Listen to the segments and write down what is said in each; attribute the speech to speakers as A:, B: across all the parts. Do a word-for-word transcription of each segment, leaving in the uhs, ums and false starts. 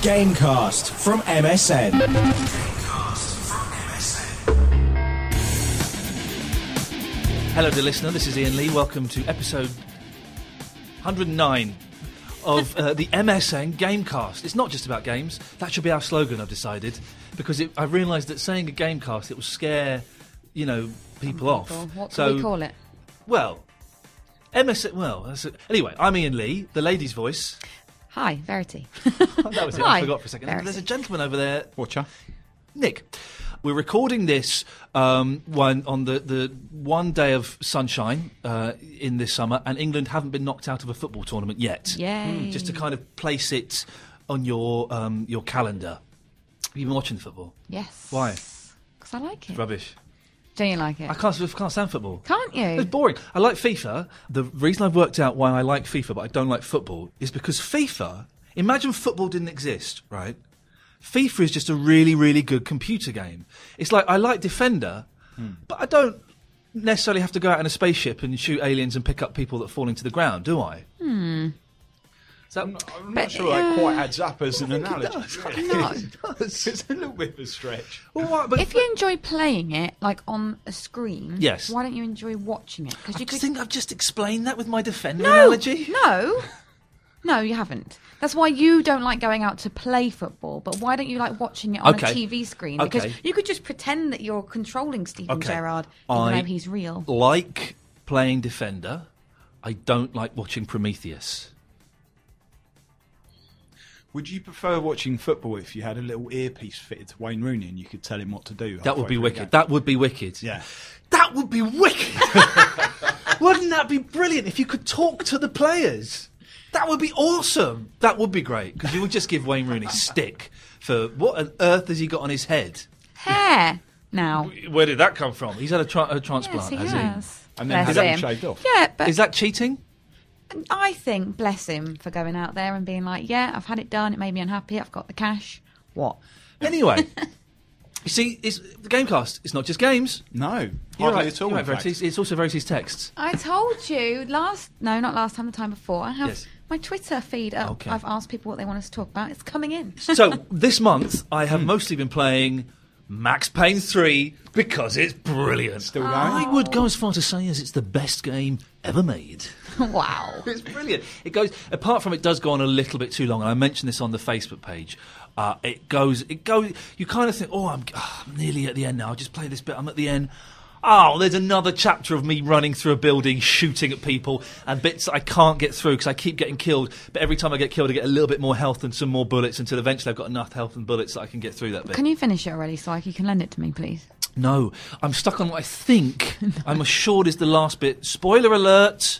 A: Gamecast from M S N.
B: Hello, dear listener. This is Ian Lee. Welcome to episode one hundred nine of uh, the M S N Gamecast. It's not just about games. That should be our slogan, I've decided, because it, I realised that saying a Gamecast, it will scare, you know, people off.
C: What
B: so,
C: can we call it?
B: Well, M S N. Well, that's a, anyway, I'm Ian Lee, the lady's voice.
C: Hi, Verity.
B: That was it.
C: Hi,
B: I forgot for a second.
C: Verity.
B: There's a gentleman over there.
D: Watcher.
B: Nick. We're recording this um, one on the, the one day of sunshine uh, in this summer, and England haven't been knocked out of a football tournament yet.
C: Yay.
B: Just to kind of place it on your um, your calendar. Have you been watching the football?
C: Yes.
B: Why?
C: Because I like it.
B: Rubbish.
C: Don't you like it?
B: I can't, I can't stand football.
C: Can't you?
B: It's boring. I like FIFA. The reason I've worked out why I like FIFA but I don't like football is because FIFA, imagine football didn't exist, right? FIFA is just a really, really good computer game. It's like, I like Defender, hmm. but I don't necessarily have to go out in a spaceship and shoot aliens and pick up people that fall into the ground, do I?
C: Hmm.
B: Is that,
D: I'm not, I'm
C: But,
D: not sure
C: uh,
D: that quite adds up as an
B: it
D: analogy.
B: does.
D: really.
C: No.
B: It does.
D: It's a little bit of a stretch.
B: Well, why- but
C: If you enjoy playing it, like on a screen,
B: Yes.
C: why don't you enjoy watching it?
B: I
C: Because you could.
B: think I've just explained that with my Defender
C: no,
B: analogy.
C: no, no, you haven't. That's why you don't like going out to play football. But why don't you like watching it on
B: Okay.
C: a T V screen? Because
B: Okay.
C: you could just pretend that you're controlling Steven
B: Okay.
C: Gerrard, even
B: I-
C: though he's real.
B: Like playing Defender, I don't like watching Prometheus.
D: Would you prefer watching football if you had a little earpiece fitted to Wayne Rooney and you could tell him what to do?
B: That would
D: halfway
B: be
D: through the
B: wicked.
D: game?
B: That would be wicked.
D: Yeah.
B: That would be wicked. Wouldn't that be brilliant if you could talk to the players? That would be awesome. That would be great because you would just give Wayne Rooney stick for what on earth has he got on his head?
C: Hair now.
B: Where did that come from? He's had a, tra- a transplant,
C: Yes, he
B: has
C: has.
D: And then
C: Bless
D: had it
C: him.
D: shaved off.
C: Yeah, but
B: he? Is that cheating?
C: I think, bless him for going out there and being like, yeah, I've had it done. It made me unhappy. I've got the cash. What?
B: Anyway, you see, it's, the Gamecast. It's not just games.
D: No,
B: You're
D: hardly
B: right.
D: at all.
B: You're right,
D: in fact.
B: Verity. It's also Verity's texts.
C: I told you last, no, not last time, the time before. I have
B: Yes.
C: my Twitter feed up.
B: Okay.
C: I've asked people what they want us to talk about. It's coming in.
B: So this month, I have mostly been playing Max Payne three because it's brilliant.
D: Still going?
B: I would go as far to say as it's the best game ever made.
C: Wow.
B: It's brilliant. It goes. Apart from it does go on a little bit too long, and I mentioned this on the Facebook page. Uh, it goes. It goes. You kind of think, oh, I'm, oh, I'm nearly at the end now. I'll just play this bit. I'm at the end. Oh, there's another chapter of me running through a building, shooting at people, and bits that I can't get through because I keep getting killed. But every time I get killed, I get a little bit more health and some more bullets until eventually I've got enough health and bullets that I can get through that bit.
C: Can you finish it already so I, you can lend it to me, please?
B: No, I'm stuck on what I think I'm assured is the last bit. Spoiler alert!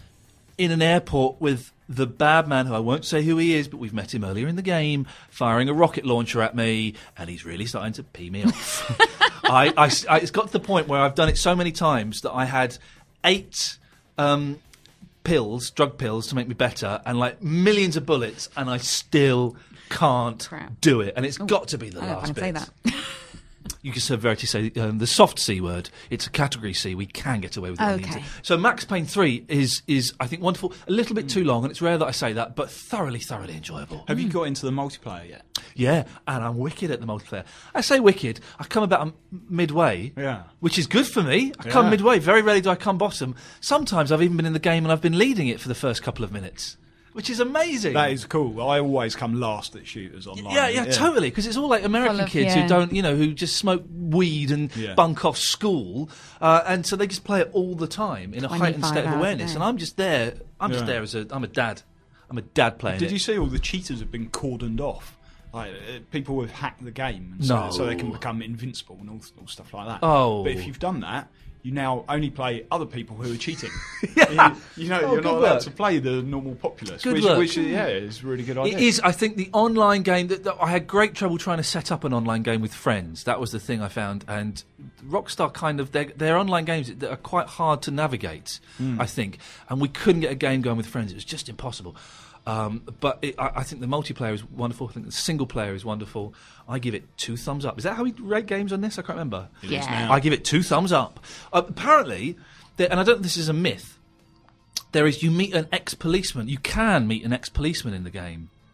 B: In an airport with the bad man, who I won't say who he is, but we've met him earlier in the game, firing a rocket launcher at me, and he's really starting to pee me off. I, I, I, it's got to the point where I've done it so many times that I had eight um, pills, drug pills, to make me better, and like millions of bullets, and I still can't
C: Crap.
B: do it. And it's got to be the
C: I don't know
B: last
C: if I
B: bit.
C: can say that.
B: You can say Verity say um, the soft C word. It's a category C. We can get away with it.
C: Okay.
B: So Max Payne three is is I think wonderful. A little bit too long, and it's rare that I say that, but thoroughly, thoroughly enjoyable.
D: Have you got into the multiplayer yet?
B: Yeah, and I'm wicked at the multiplayer. I say wicked. I come about um, midway,
D: Yeah.
B: which is good for me. I come
D: Yeah.
B: midway. Very rarely do I come bottom. Sometimes I've even been in the game and I've been leading it for the first couple of minutes, which is amazing.
D: That is cool. I always come last at shooters online.
B: Yeah, yeah, totally. Because it's all like American
C: Full of-
B: kids
C: yeah.
B: who don't, you know, who just smoke weed and
D: Yeah.
B: bunk off school, uh, and so they just play it all the time in a heightened
C: twenty-five
B: state of
C: hours a
B: awareness.
C: day.
B: And I'm just there. I'm just
D: Yeah.
B: there as a. I'm a dad. I'm a dad playing
D: Did
B: it.
D: you see all the cheaters have been cordoned off? Like uh, people have hacked the game, and so,
B: No.
D: so they can become invincible and all, all stuff like that.
B: Oh.
D: But if you've done that, you now only play other people who are cheating. yeah. You, you know,
B: Oh,
D: you're
B: good
D: not allowed
B: work.
D: to play the normal populace,
B: Good
D: which,
B: work.
D: which yeah, is a really good idea.
B: It is. I think the online game that, that I had great trouble trying to set up an online game with friends. That was the thing I found, and Rockstar kind of their, their online games that are quite hard to navigate. I think, and we couldn't get a game going with friends. It was just impossible. Um, but it, I, I think the multiplayer is wonderful. I think the single player is wonderful. I give it two thumbs up. Is that how we rate games on this? I can't remember.
D: It is
C: Yeah.
D: now.
B: I give it two thumbs up. Uh, apparently, there, and I don't think this is a myth, there is you meet an ex-policeman. You can meet an ex-policeman in the game.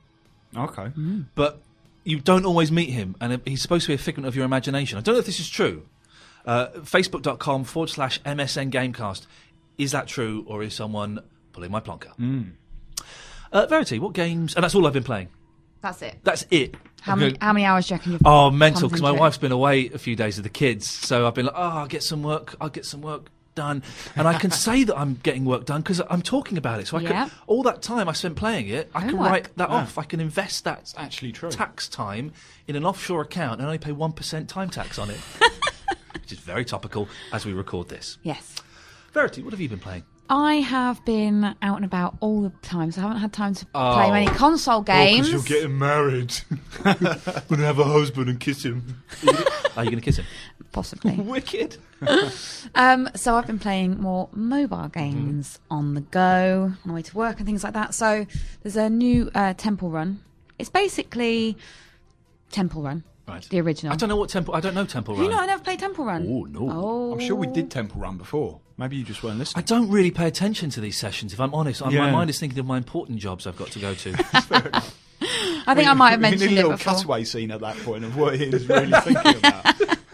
D: Okay.
B: but you don't always meet him, and he's supposed to be a figment of your imagination. I don't know if this is true. Uh, Facebook.com forward slash MSN Gamecast. Is that true, or is someone pulling my plonker?
D: Mm.
B: Uh, Verity, what games... And that's all I've been playing.
C: That's it.
B: That's it.
C: How
B: I'm
C: many,
B: gonna-
C: how many hours do you reckon you've
B: Oh, mental,
C: pumped
B: because my
C: into it?
B: wife's been away a few days with the kids, so I've been like, oh, I'll get some work, I'll get some work done. And I can say that I'm getting work done because I'm talking about it. So I
C: Yeah.
B: can, all that time I spent playing it, I can
C: Homework.
B: write that
D: Yeah.
B: off. I can invest that
D: It's actually true.
B: tax time in an offshore account and only pay one percent time tax on it. Which is very topical as we record this.
C: Yes.
B: Verity, what have you been playing?
C: I have been out and about all the time, so I haven't had time to
B: Oh.
C: play many console games.
D: married.
B: I'm going to have a husband and kiss him. Are you going to kiss him?
C: Possibly.
B: Wicked.
C: Um, so I've been playing more mobile games
B: Mm-hmm.
C: on the go, on the way to work and things like that. So there's a new uh, Temple Run. It's basically Temple Run,
B: Right.
C: the original.
B: I don't know what Temple... I don't know Temple
C: You
B: Run.
C: know, I never played Temple Run.
B: Oh, no.
C: Oh,
D: I'm sure we did Temple Run before. Maybe you just weren't
B: I
D: listening.
B: don't really pay attention to these sessions, if I'm honest. I'm- My
D: Yeah.
B: mind is thinking of my important jobs I've got to go to.
C: I think I might have
D: We need
C: mentioned
D: a
C: it
D: little
C: before.
D: cutaway scene at that point of what he is really thinking about.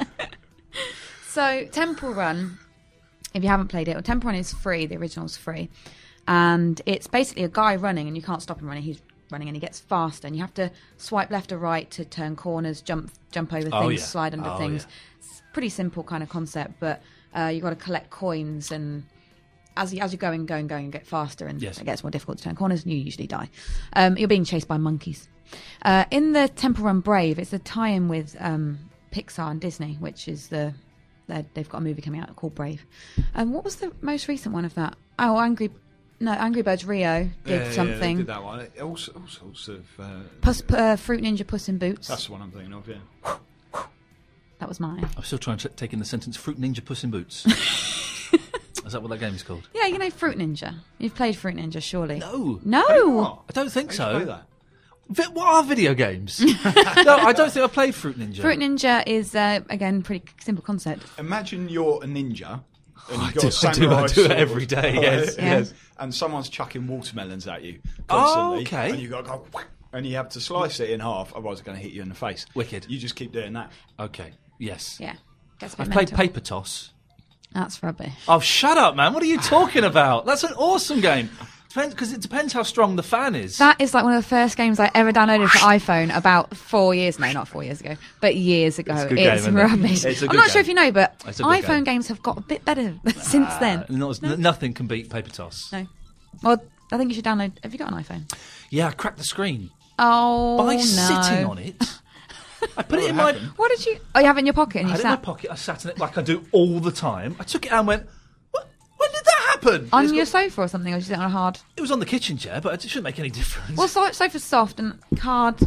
C: So Temple Run, if you haven't played it, well, Temple Run is free. The original's free, and it's basically a guy running, and you can't stop him running. He's running, and he gets faster, and you have to swipe left or right to turn corners, jump jump over
B: Oh,
C: things,
B: yeah.
C: slide under
B: Oh,
C: things.
B: yeah.
C: It's a pretty simple kind of concept, but uh, you've got to collect coins, and as you, as you're going, going, going, you get faster, and
B: Yes.
C: it gets more difficult to turn corners, and you usually die. Um, you're being chased by monkeys. Uh, in the Temple Run Brave, it's a tie-in with um, Pixar and Disney, which is the they're- they've got a movie coming out called Brave. Um, what was the most recent one of that? Oh, Angry, no, Angry Birds Rio did something.
D: did that one. All, s- all sorts of. Uh,
C: Puss, uh, Fruit Ninja Puss in Boots.
D: that's the one I'm thinking of. Yeah.
C: That was mine.
B: I'm still trying to take in the sentence Fruit Ninja Puss in Boots. Is that what that game is called?
C: Yeah, you know Fruit Ninja. You've played Fruit Ninja, surely?
B: No.
C: No.
B: I don't think
D: How do you play
B: so.
D: that?
B: Vi- what are video games? no, I don't think I played Fruit Ninja.
C: Fruit Ninja is uh, again pretty simple concept.
D: Imagine you're a ninja. And
B: I
D: you've got
B: do-
D: a
B: I do-
D: samurai
B: I do it
D: sword,
B: every day, yes,
C: Yeah.
B: yes.
D: And someone's chucking watermelons at you
B: Oh,
D: constantly.
B: okay.
D: And you got to go, whack, and you have to slice it in half, otherwise it's going to hit you in the face.
B: Wicked.
D: You just keep doing that.
B: Okay, yes.
C: Yeah, gets a bit
B: I've played
C: mental.
B: Paper Toss.
C: That's rubbish.
B: Oh, shut up, man. What are you talking about? That's an awesome game. Because it depends how strong the fan is.
C: That is like one of the first games I ever downloaded for iPhone about four years, no, not four years ago, but years ago.
B: It's a good
C: It's
B: game, isn't it?
C: rubbish.
B: It's a
C: I'm
B: good
C: not sure
B: game.
C: if you know, but
B: It's a good
C: iPhone
B: game.
C: games have got a bit better since then.
B: Uh, not- n- Nothing can beat Paper Toss.
C: No. Well, I think you should download. Have you got an iPhone?
B: Yeah, I cracked the screen.
C: Oh,
B: By
C: no.
B: sitting on it. I put it
D: What
B: in my...
D: happened?
C: What did you... Oh, you have it in your pocket and
B: I
C: you
B: had it in my
C: sat
B: pocket. I sat in it like I do all the time. I took it out and went, what? When did that happen?
C: on
B: It's
C: your
B: got-
C: sofa or something, or did you sit on a hard...
B: It was on the kitchen chair, but it shouldn't make any difference.
C: Well, so, sofa's soft and hard...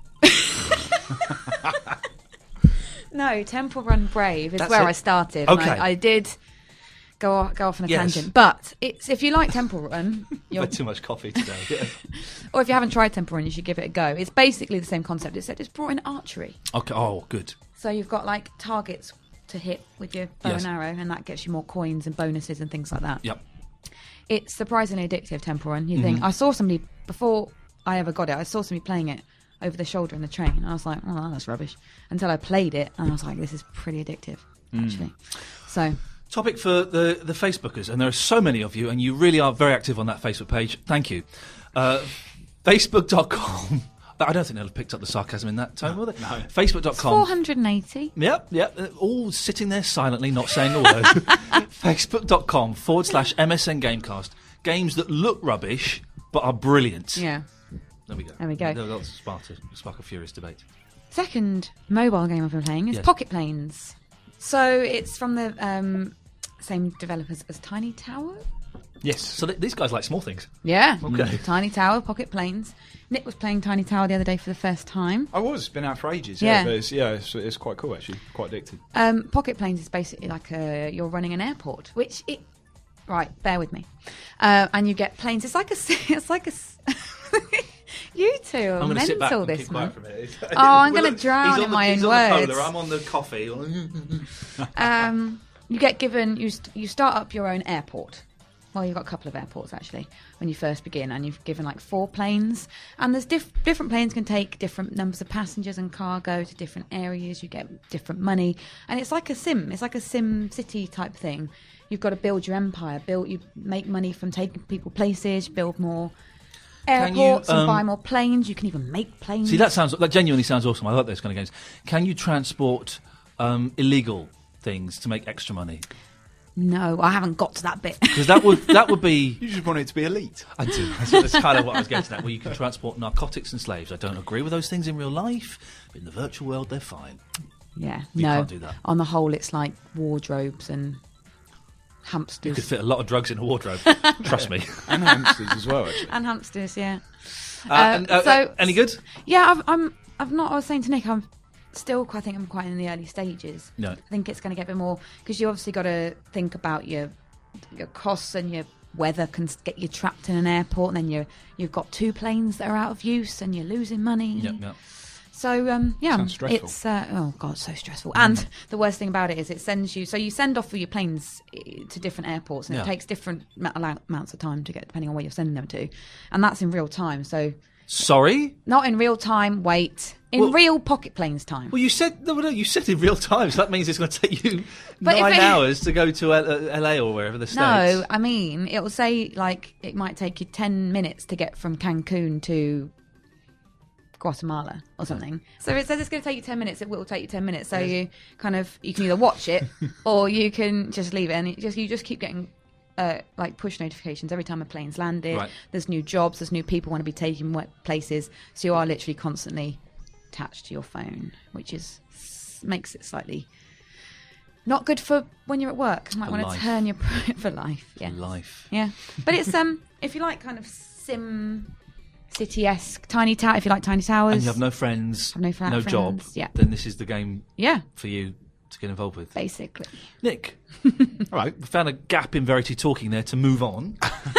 C: No, Temple Run Brave is
B: That's
C: where
B: it.
C: I started. and
B: Okay.
C: I, I did go off, go off on a
B: Yes.
C: tangent. But it's if you like Temple Run,
B: I've
C: you're,
B: had too much coffee today. Yeah.
C: or if you haven't tried Temple Run, you should give it a go. It's basically the same concept, except it's brought in archery.
B: Okay. Oh, good.
C: So you've got like targets to hit with your bow
B: Yes.
C: and arrow, and that gets you more coins and bonuses and things like that.
B: Yep.
C: It's surprisingly addictive, Temple Run. You
B: Mm-hmm.
C: think I saw somebody before I ever got it. I saw somebody playing it over the shoulder in the train, and I was like, "Oh, that's rubbish." Until I played it, and I was like, "This is pretty addictive,
B: Mm.
C: actually." So
B: Topic for the, the Facebookers, and there are so many of you, and you really are very active on that Facebook page. Thank you. Uh, Facebook dot com. I don't think they'll have picked up the sarcasm in that tone, will they?
D: No.
B: Facebook dot com.
C: four hundred eighty.
B: Yep, yep. uh, All sitting there silently, not saying a word. Facebook.com forward slash MSN Gamecast. Games that look rubbish, but are brilliant.
C: Yeah.
B: There we go.
C: There we go.
B: That'll spark a, spark a furious debate.
C: Second mobile game I've been playing is
B: Yes.
C: Pocket Planes. So it's from the um, same developers as Tiny Tower.
D: Yes.
B: So th- these guys like small things.
C: Yeah.
B: Okay.
C: Tiny Tower, Pocket Planes. Nick was playing Tiny Tower the other day for the first time.
D: I was. It's been out for ages. Yeah.
C: Yeah.
D: But it's, yeah, it's, it's quite cool, actually. Quite addicted.
C: Um, Pocket Planes is basically like a, you're running an airport, which it. Right, bear with me. Uh, and you get planes. It's like a. s- It's like a. s- You two are
B: I'm going to sit back
C: mental
B: and
C: this
B: keep quiet
C: month.
B: for a minute.
C: Oh, I'm
B: Well,
C: gonna
B: look,
C: drown
B: he's on
C: in
B: the-
C: my
B: he's
C: own
B: on the
C: words.
B: cola, I'm on the coffee.
C: Um, you get given. You st- you start up your own airport. well, you've got a couple of airports actually when you first begin, and you've given like four planes, and there's diff- different planes can take different numbers of passengers and cargo to different areas. You get different money, and it's like a sim. It's like a Sim City type thing. You've got to build your empire. Build, you make money from taking people places. Build more airports
B: you, um,
C: and buy more planes. You can even make planes.
B: See, that sounds that genuinely sounds awesome. I like those kind of games. Can you transport um, illegal things to make extra money?
C: No, I haven't got to that bit.
B: Because that would that would be.
D: You just want it to be elite.
B: I do. That's, that's kind of what I was getting at. Where you can transport narcotics and slaves. I don't agree with those things in real life, but in the virtual world, they're fine.
C: Yeah,
B: You
C: no.
B: can't do that.
C: On the whole, it's like wardrobes and hamsters.
B: You could fit a lot of drugs in a wardrobe. Trust me.
D: And hamsters as well, actually.
C: And hamsters, yeah.
B: Uh,
C: Uh,
B: and, uh,
C: so
B: uh, any good?
C: Yeah, I've, I'm. I've not. I was saying to Nick, I'm still. I think I'm quite in the early stages.
B: No.
C: I think it's going to get a bit more because you obviously got to think about your your costs and your weather can get you trapped in an airport, and then you you've got two planes that are out of use, and you're losing money.
B: Yep, yep.
C: So um, yeah,
D: Sounds stressful.
C: it's uh, oh god, so stressful. And the worst thing about it is it sends you. So you send off all your planes eh, to different airports, and
B: Yeah.
C: it takes different ma- allow- amounts of time to get, depending on where you're sending them to, and that's in real time. So
B: Sorry.
C: not in real time. Wait, in
B: Well-
C: real pocket planes time.
B: Well, you said no, no. You said in real time, so that means it's going to take you
C: But if
B: nine
C: it-
B: hours to go to L- uh, L A or wherever the states.
C: No, I mean it will say like it might take you ten minutes to get from Cancun to Guatemala or something. So it says it's going to take you ten minutes. It will take you ten minutes. So you kind of you can either watch it or you can just leave it, and it just you just keep getting uh, like push notifications every time a plane's landed.
B: Right.
C: There's new jobs. There's new people want to be taken wo- places. So you are literally constantly attached to your phone, which is makes it slightly not good for when you're at work. You might
B: For
C: want
B: life.
C: to turn your for life. Yeah.
B: Life.
C: Yeah, but it's um if you like kind of sim city-esque tiny tower, if you like tiny towers,
B: And you have no friends,
C: Have no fa-
B: no job.
C: friends, yeah.
B: Then this is the game
C: yeah,
B: for you to get involved with.
C: basically.
B: Nick, all right, we found a gap in Verity talking there to move on.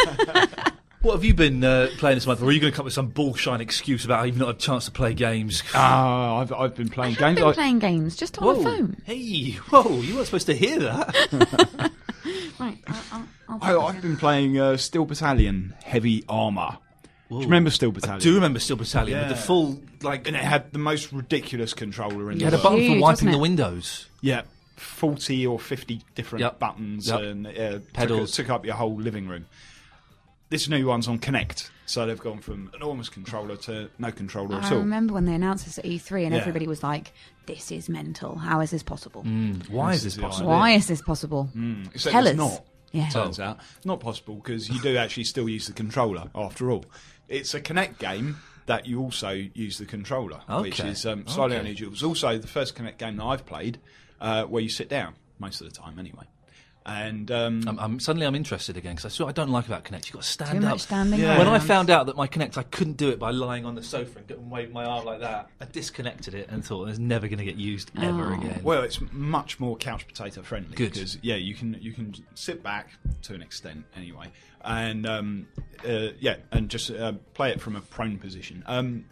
B: What have you been uh, playing this month? Or are you going to come up with some bullshine excuse about how you've not had a chance to play games?
D: Ah, I've, I've been playing
C: I've
D: games.
C: been
D: I-
C: playing games just on
B: Whoa.
C: the phone.
B: Hey, whoa, you weren't supposed to hear that.
C: Right, I'll, I'll, I'll
D: I, I've been playing uh, Steel Battalion Heavy Armour. Do you remember Steel Battalion?
B: Do you remember Steel Battalion with
D: Yeah.
B: the full, like,
D: And it had the most ridiculous controller in
B: you
D: the
B: had a
D: world.
B: button for
C: Huge,
B: wiping
C: wasn't
B: the
C: it?
B: windows.
D: Yeah, forty or fifty different
B: Yep.
D: buttons
B: Yep.
D: and uh,
B: Pedals.
D: Took, took up your whole living room. This new one's on Kinect, so they've gone from enormous controller to no controller at
C: I
D: all.
C: remember when they announced this at E three, and
D: Yeah.
C: everybody was like, "This is mental. How is this possible?
B: Mm, why is
D: This
B: this
D: is the
B: possible?
C: Why is this possible?"
D: Mm, except
C: Tell
D: it's
C: us.
D: not.
C: Yeah.
D: Turns out not possible because you do actually still use the controller after all. It's a Kinect game that you also use the controller, which
B: Okay.
D: is um, slightly
B: Okay.
D: unusual. It was also the first Kinect game that I've played uh, where you sit down most of the time, anyway. And um,
B: I'm, I'm, suddenly I'm interested again because that's what I don't like about Kinect. You've got to stand
C: Too
B: up.
C: much standing
D: Yeah.
B: When I
C: around.
B: found out that my Kinect, I couldn't do it by lying on the sofa and, and wave my arm like that, I disconnected it and thought it's never going to get used ever
C: Oh.
B: again.
D: well, it's much more couch potato friendly.
B: Good.
D: Because yeah, you can you can sit back to an extent anyway, and um, uh, yeah, and just uh, play it from a prone position. Um,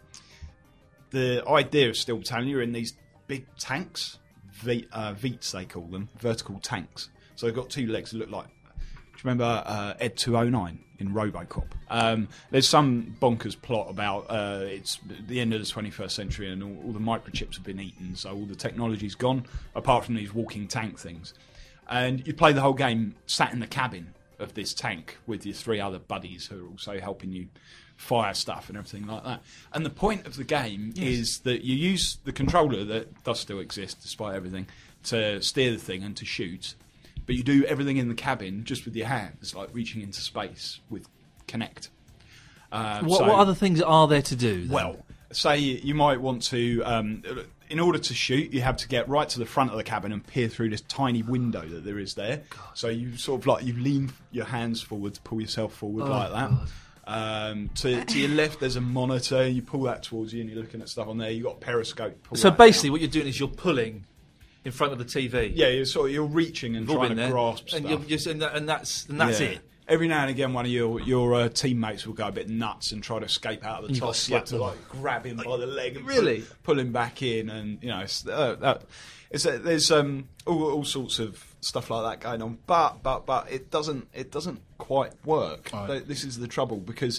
D: the idea of Steel Battalion, you're in these big tanks, v, uh, Veets they call them, vertical tanks. So they've got two legs that look like. Do you remember uh, Ed two oh nine in RoboCop? Um, there's some bonkers plot about uh, it's the end of the twenty-first century and all, all the microchips have been eaten, so all the technology's gone, apart from these walking tank things. And you play the whole game sat in the cabin of this tank with your three other buddies who are also helping you fire stuff and everything like that. And the point of the game is that you use the controller that does still exist despite everything to steer the thing and to shoot. But you do everything in the cabin just with your hands, like reaching into space with Kinect. Uh,
B: what,
D: so-
B: what other things are there to do? then?
D: well, say you might want to, um, in order to shoot, you have to get right to the front of the cabin and peer through this tiny window that there is there. So you sort of like, you lean your hands forward to pull yourself forward
B: Oh,
D: like that.
B: God.
D: Um, to, to your left, there's a monitor. You pull that towards you, and you're looking at stuff on there. You've got a periscope. Pull
B: So
D: that
B: basically,
D: down.
B: what you're doing is you're pulling in front of the T V.
D: yeah, you're sort of you're reaching and
B: You've all
D: trying
B: been
D: to
B: there.
D: grasp
B: and
D: stuff.
B: you're just and, that, and that's and that's
D: Yeah.
B: it.
D: every now and again, one of your your uh, teammates will go a bit nuts and try to escape out of the
B: You've
D: top.
B: got to
D: You have
B: slap
D: to
B: them.
D: like grab him by the leg and
B: Really?
D: pull, pull him back in, and you know, it's, uh, that, it's uh, there's um, all, all sorts of stuff like that going on. But but but it doesn't it doesn't quite work.
B: Right.
D: Th- This is the trouble because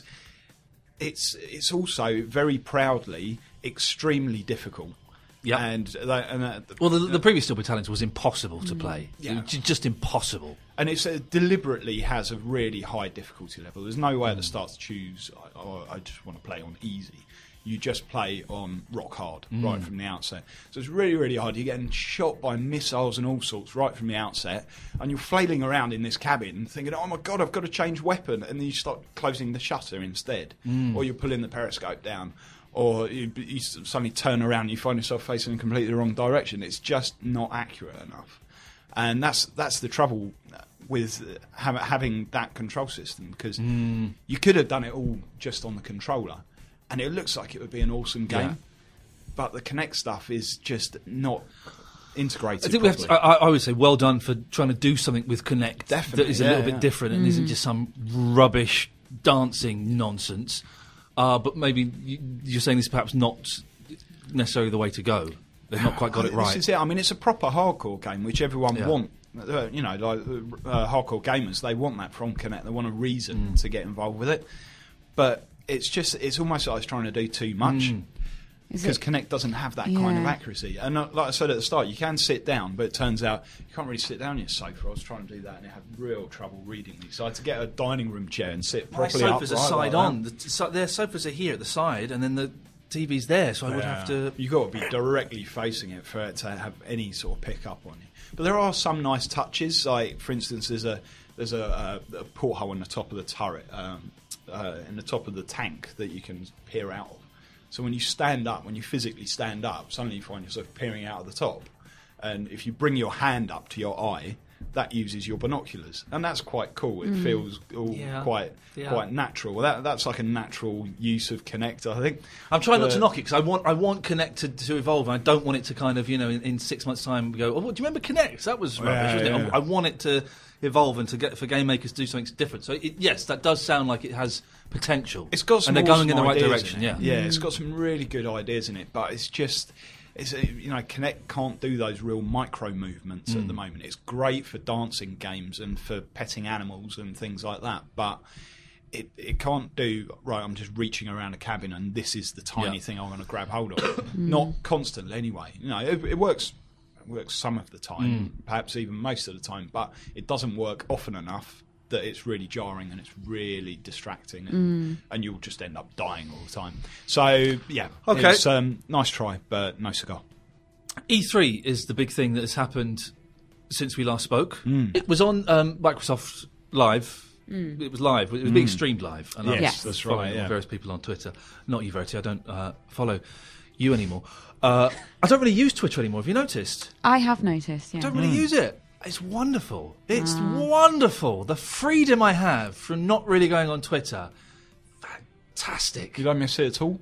D: it's it's also very proudly extremely difficult.
B: Yep.
D: And that, and that,
B: Well, the, the previous Steel Battalions was impossible to play.
D: Yeah.
B: It was just impossible.
D: And it uh, deliberately has a really high difficulty level. There's no way at the start to choose, oh, I just want to play on easy. You just play on rock hard right from the outset. So it's really, really hard. You're getting shot by missiles and all sorts right from the outset. And you're flailing around in this cabin thinking, oh my God, I've got to change weapon. And then you start closing the shutter instead. Or you're pulling the periscope down. Or you, you suddenly turn around and you find yourself facing in completely the wrong direction. It's just not accurate enough. And that's that's the trouble with ha- having that control system, because
B: Mm.
D: you could have done it all just on the controller, and it looks like it would be an awesome game.
B: Yeah.
D: But the Kinect stuff is just not integrated
B: I think we have to,
D: properly.
B: I, I would say well done for trying to do something with Kinect
D: Definitely,
B: that is a
D: yeah,
B: little
D: yeah.
B: bit different and isn't just some rubbish dancing nonsense. Uh, but maybe you, you're saying this is perhaps not necessarily the way to go. They've not quite got it
D: This
B: right.
D: is it. I mean, it's a proper hardcore game, which everyone
B: Yeah.
D: want. Uh, you know, like uh, hardcore gamers, they want that from Kinect. They want a reason
B: Mm.
D: to get involved with it. But it's just, it's almost like it's trying to do too much.
B: Mm.
C: Is
D: Because
C: it-
D: Kinect doesn't have that kind of
C: Yeah.
D: accuracy. And uh, like I said at the start, you can sit down, but it turns out you can't really sit down on your sofa. I was trying to do that and I had real trouble reading these. So I had to get a dining room chair and sit
B: My
D: properly
B: sofas are
D: upright
B: side
D: like
B: on.
D: that.
B: The, so, their sofas are here at the side, and then the T V's there, so I would have to.
D: You've got to be directly facing it for it to have any sort of pick up on you. But there are some nice touches. Like, for instance, there's a there's a, a, a porthole in the top of the turret, um, uh, in the top of the tank that you can peer out of. So when you stand up, when you physically stand up, suddenly you find yourself peering out of the top. And if you bring your hand up to your eye, that uses your binoculars, and that's quite cool. It feels all
B: Yeah.
D: quite
B: Yeah.
D: quite natural. That that's like a natural use of Kinect, I think.
B: I'm trying not to
D: But-
B: knock it because I want I want Kinect to, to evolve, and I don't want it to kind of you know in, in six months' time go. Oh, do you remember Kinect? That was rubbish,
D: Yeah,
B: wasn't it?
D: yeah.
B: I, I want it to evolve and to get for game makers to do something different. So it, yes, that does sound like it has potential.
D: It's got some
B: and they're going in
D: awesome
B: the right
D: ideas
B: direction.
D: in
B: Yeah,
D: it. yeah, it's got some really good ideas in it, but it's just, it's a, you know, Kinect can't do those real micro movements
B: Mm.
D: at the moment. It's great for dancing games and for petting animals and things like that, but it it can't do right. I'm just reaching around a cabin and this is the tiny
B: Yeah.
D: thing I'm going to grab hold of. Not constantly, anyway. You know, it, it works. It works some of the time,
B: Mm.
D: perhaps even most of the time, but it doesn't work often enough that it's really jarring and it's really distracting, and, and you'll just end up dying all the time. So yeah,
B: Okay.
D: it's um, nice try, but no cigar.
B: E three is the big thing that has happened since we last spoke.
D: Mm.
B: It was on um, Microsoft Live. It was live. It was being streamed live. And I
D: Yes,
B: was
C: Yes.
D: that's
B: following
D: right, yeah.
B: various people on Twitter. Not you, Verity. I don't uh, follow you anymore. Uh, I don't really use Twitter anymore. Have you noticed?
C: I have noticed, yeah.
B: I don't really use it. It's wonderful. It's wonderful. The freedom I have from not really going on Twitter. Fantastic.
D: Did I miss it at all?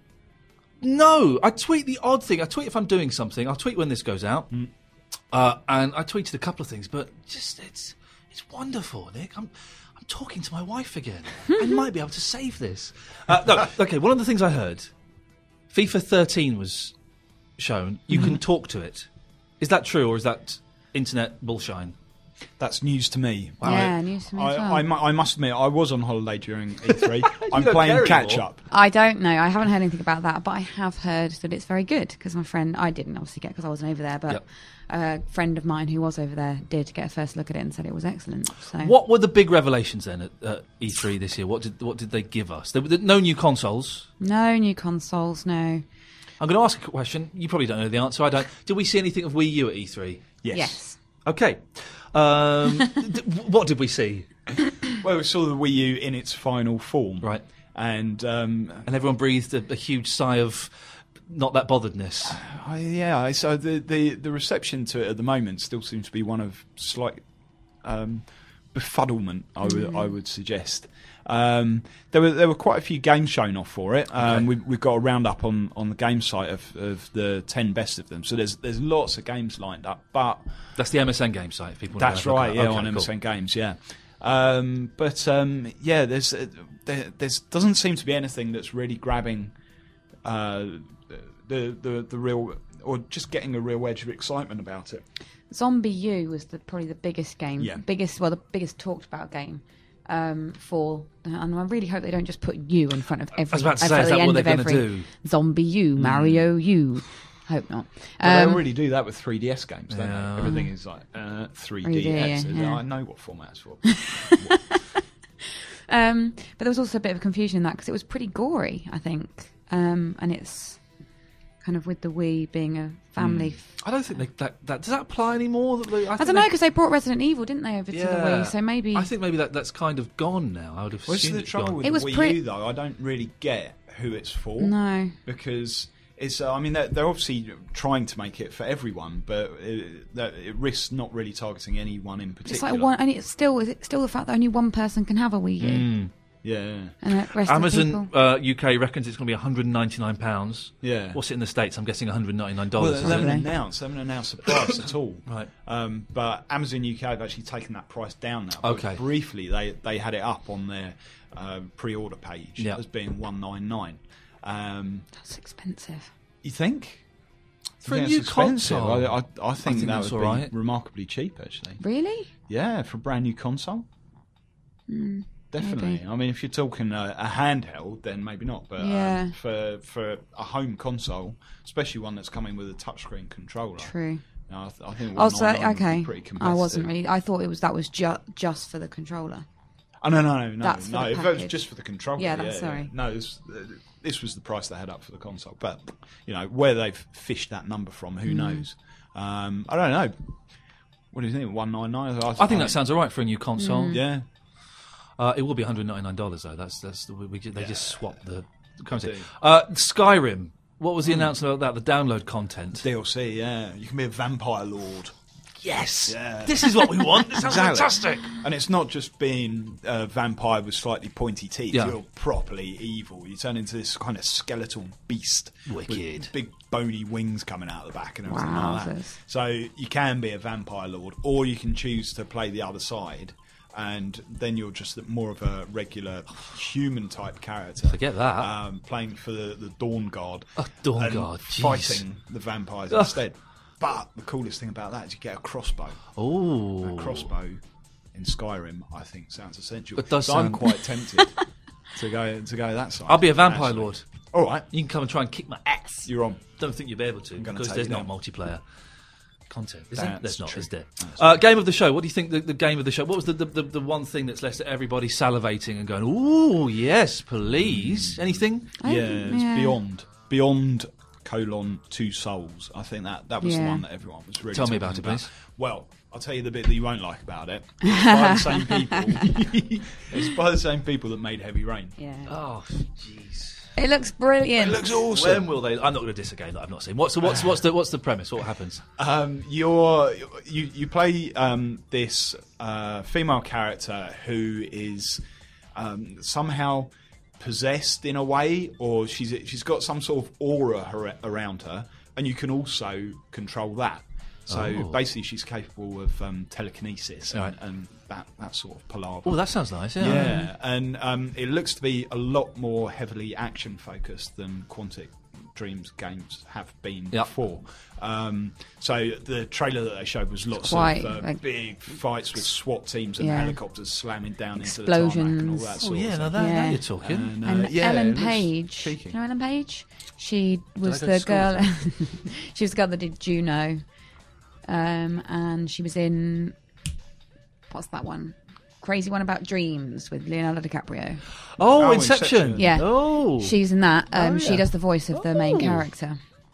B: No, I tweet the odd thing. I tweet if I'm doing something. I'll tweet when this goes out. Uh, and I tweeted a couple of things, but just it's it's wonderful, Nick. I'm I'm talking to my wife again. I might be able to save this. Uh, no, okay. One of the things I heard, FIFA thirteen was shown. You can talk to it. Is that true, or is that internet bullshine?
D: That's news to me.
C: Yeah,
D: I,
C: news to me
D: I,
C: as well.
D: I, mu- I must admit, I was on holiday during E three. I'm
B: don't
D: playing
B: care
D: catch
B: anymore.
D: up.
C: I don't know. I haven't heard anything about that, but I have heard that it's very good because my friend, I didn't obviously get because I wasn't over there, but
B: Yep.
C: a friend of mine who was over there did get a first look at it and said it was excellent. So
B: What were the big revelations then at, at E three this year? What did what did they give us? There were no new consoles.
C: No new consoles, no.
B: I'm going to ask a question. You probably don't know the answer. I don't. Did we see anything of Wii U at E three?
D: Yes.
C: Yes.
B: Okay. Um, d- what did we see?
D: Well, we saw the Wii U in its final form.
B: Right.
D: And um,
B: And everyone breathed a, a huge sigh of not that botheredness.
D: I, yeah, so the, the, the reception to it at the moment still seems to be one of slight um, befuddlement, I would I would suggest. Um, there were there were quite a few games shown off for it. Um,
B: Okay.
D: we've, we've got a roundup on, on the game site of, of the ten best of them. So there's there's lots of games lined up, but
B: That's the M S N game site. If people want
D: that's
B: to go and
D: right,
B: look
D: yeah,
B: at that.
D: on
B: Okay,
D: M S N
B: cool.
D: Games, yeah. Um, but um, yeah, there's uh, there there's, doesn't seem to be anything that's really grabbing uh, the the the real or just getting a real edge of excitement about it.
C: Zombie U was the, probably the biggest game,
D: Yeah.
C: biggest well, the biggest talked about game um, for, and I really hope they don't just put U in front of every.
B: I was about to
C: at
B: say, is
C: the
B: that
C: end
B: what they're
C: of
B: going to
C: every
B: do?
C: Zombie U, Mario U. Hope not.
D: Well, they
C: Um,
D: already do that with three D S games, don't
B: Yeah.
D: they? Everything is like uh, three D
C: three D,
D: S.
C: yeah.
D: I know what format it's for.
C: Um, but there was also a bit of confusion in that because it was pretty gory, I think, um, and it's kind of with the Wii being a family.
B: I don't think they, that, that does that apply anymore. That they, I,
C: I
B: think
C: don't know
B: they-
C: because they brought Resident Evil, didn't they, over to the
B: Yeah.
C: Wii? So maybe
B: I think maybe that, that's kind of gone now. I would have
D: What's
B: assumed
D: the
B: it's
D: trouble
B: gone.
D: with
C: It
D: the
C: was
D: Wii
C: pretty-
D: U, though? I don't really get who it's for.
C: no.
D: Because it's, uh, I mean, they're, they're obviously trying to make it for everyone, but it, that- it risks not really targeting anyone in particular.
C: It's like one, and it's still is it still the fact that only one person can have a Wii U,
B: Mm.
D: Yeah,
C: and the rest of the
B: Amazon
C: people.
B: uh, U K reckons it's going to be one hundred ninety-nine pounds.
D: yeah.
B: What's it in the States? I'm guessing one hundred ninety-nine
D: Well,
B: dollars.
D: they haven't
C: Probably.
D: announced. They haven't announced the price at all.
B: Right.
D: Um, but Amazon U K have actually taken that price down now. But
B: Okay.
D: briefly, they they had it up on their uh, pre-order page
B: Yeah.
D: as being one ninety-nine. Um,
C: That's expensive.
D: you think?
B: For
D: You
B: a
D: think
B: new
D: it's expensive?
B: console?
D: I, I, I think
B: think
D: that
B: that's
D: would
B: all
D: be
B: right.
D: remarkably cheap, actually.
C: Really?
D: Yeah, for a brand new console.
C: Mm,
D: Definitely.
C: maybe.
D: I mean, if you're talking a, a handheld, then maybe not. But
C: Yeah.
D: um, for for a home console, especially one that's coming with a touchscreen controller,
C: True.
D: no, I, th- I think
C: Also,
D: one ninety-nine would be
C: okay,
D: pretty
C: I
D: competitive.
C: wasn't really. I thought it was that was ju- just for the controller.
D: Oh no, no, no, no!
C: That's for
D: no,
C: the
D: if it was
C: package.
D: just for the controller,
C: Yeah, that's- sorry.
D: No, this, uh, this was the price they had up for the console. But you know where they've fished that number from,
C: Mm.
D: who knows? Um, I don't know. What do you think? One nine nine?
B: I think that sounds all right for a new console.
C: Mm.
D: Yeah.
B: Uh, it will be one hundred ninety-nine dollars though. That's that's the, we, ju- they just swapped the currency.
D: do.
B: Uh, Skyrim. What was the announcement about that? The download content.
D: D L C, yeah. You can be a vampire lord.
B: Yes,
D: Yeah.
B: this is what we want. This sounds
D: Exactly.
B: fantastic.
D: And it's not just being a vampire with slightly pointy teeth.
B: Yeah.
D: You're properly evil. You turn into this kind of skeletal beast.
B: Wicked.
D: With big bony wings coming out the back and everything like that.
C: Wowzers.
D: So you can be a vampire lord, or you can choose to play the other side. And then you're just more of a regular human type character.
B: Forget that.
D: Um, playing for the, the Dawn Guard.
B: Oh, Dawn
D: and
B: Guard, jeez.
D: fighting the vampires
B: Ugh.
D: instead. But the coolest thing about that is you get a crossbow.
B: Oh,
D: A crossbow in Skyrim, I think, sounds essential.
B: It does
D: so I'm
B: sound-
D: quite tempted to go to go that side.
B: I'll be a vampire
D: actually.
B: lord.
D: All right,
B: You can come and try and kick my ass.
D: you're on.
B: Don't think you'll be able to
D: gonna
B: because
D: take
B: there's
D: you
B: not
D: down.
B: multiplayer content. Is there?
D: That's
B: There's not.
D: true.
B: Is there?
D: That's
B: Uh, game of the show. What do you think? The, the game of the show. What was the, the, the, the one thing that's left everybody salivating and going, "Ooh, yes, please"? Anything?
C: I-
D: yeah, it's
C: yeah.
D: beyond beyond colon two souls. I think that that was the
C: Yeah.
D: one that everyone was really.
B: Tell me
D: talking
B: about it, please.
D: Well, I'll tell you the bit that you won't like about it. It's by the same people. It's by the same people that made Heavy Rain.
C: Yeah.
B: Oh, jeez.
C: It looks brilliant.
D: It looks awesome.
B: When will they? I'm not going to diss a game that I've not seen. What's the what's what's the what's the premise? What happens?
D: Um, you're you you play um, this uh, female character who is um, somehow possessed in a way, or she's she's got some sort of aura her, around her, and you can also control that. So
B: Oh.
D: basically, she's capable of um, telekinesis and,
B: Right.
D: and that that sort of palaver.
B: Oh, that sounds nice. Yeah.
D: Yeah, and um, it looks to be a lot more heavily action focused than Quantic Dreams games have been
B: Yep.
D: before. Um, so the trailer that they showed was lots
C: Quite,
D: of uh,
C: like-
D: big fights with SWAT teams and
C: Yeah.
D: helicopters slamming down into the tarmac and all
C: Explosions.
D: that
B: Oh
D: sort
B: yeah.
D: of
B: Now
D: thing.
B: that, now
C: Yeah.
B: you're talking.
D: And, uh,
C: And
D: yeah, it
C: Ellen
D: looks
C: Page,
D: cheeky.
C: you know Ellen Page? She was
B: I go
C: the
B: to school
C: girl.
B: with
C: She was the girl that did Juno, um, and she was in what's that one? Crazy one about dreams with Leonardo DiCaprio.
B: Oh,
D: Oh,
B: Inception.
D: Inception.
C: Yeah.
B: Oh.
C: She's in that. Um,
B: Oh,
C: She
B: yeah.
C: does the voice of the main
B: Oh.
C: character.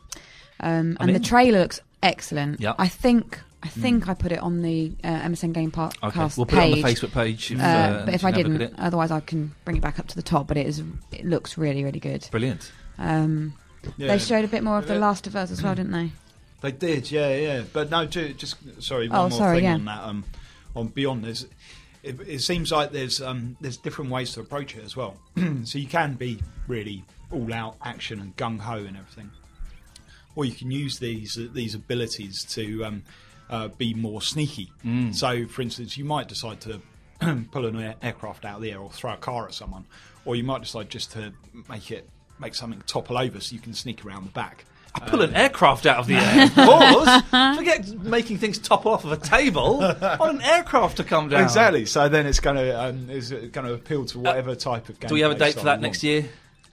C: Um,
B: I'm
C: and
B: in.
C: the trailer looks excellent.
B: Yep.
C: I think I think I put it on the uh, M S N Game Podcast
B: Okay. We'll put
C: page.
B: it on the Facebook page. If,
C: Uh,
B: uh,
C: but if
B: you
C: I
B: can have a look
C: didn't,
B: at it.
C: otherwise I can bring it back up to the top. But it is, it looks really, really good.
B: Brilliant.
C: Um,
D: Yeah.
C: They showed a bit more of The
D: Yeah.
C: Last of Us as well, didn't they?
D: They did, yeah, yeah. But no, ju- just sorry, one
C: Oh,
D: more
C: sorry,
D: thing
C: yeah.
D: on that. Um, on Beyond, there's it, it seems like there's um, there's different ways to approach it as well. So you can be really all out action and gung ho and everything, or you can use these uh, these abilities to um, uh, be more sneaky.
B: Mm.
D: So, for instance, you might decide to pull an air- aircraft out of the air or throw a car at someone, or you might decide just to make it make something topple over so you can sneak around the back.
B: Pull an aircraft out of the air. Pause. Forget making things topple off of a table. I want an aircraft to come down.
D: Exactly. So then it's going to um, is going to appeal to whatever uh, type of game.
B: Do we have a date for that next year?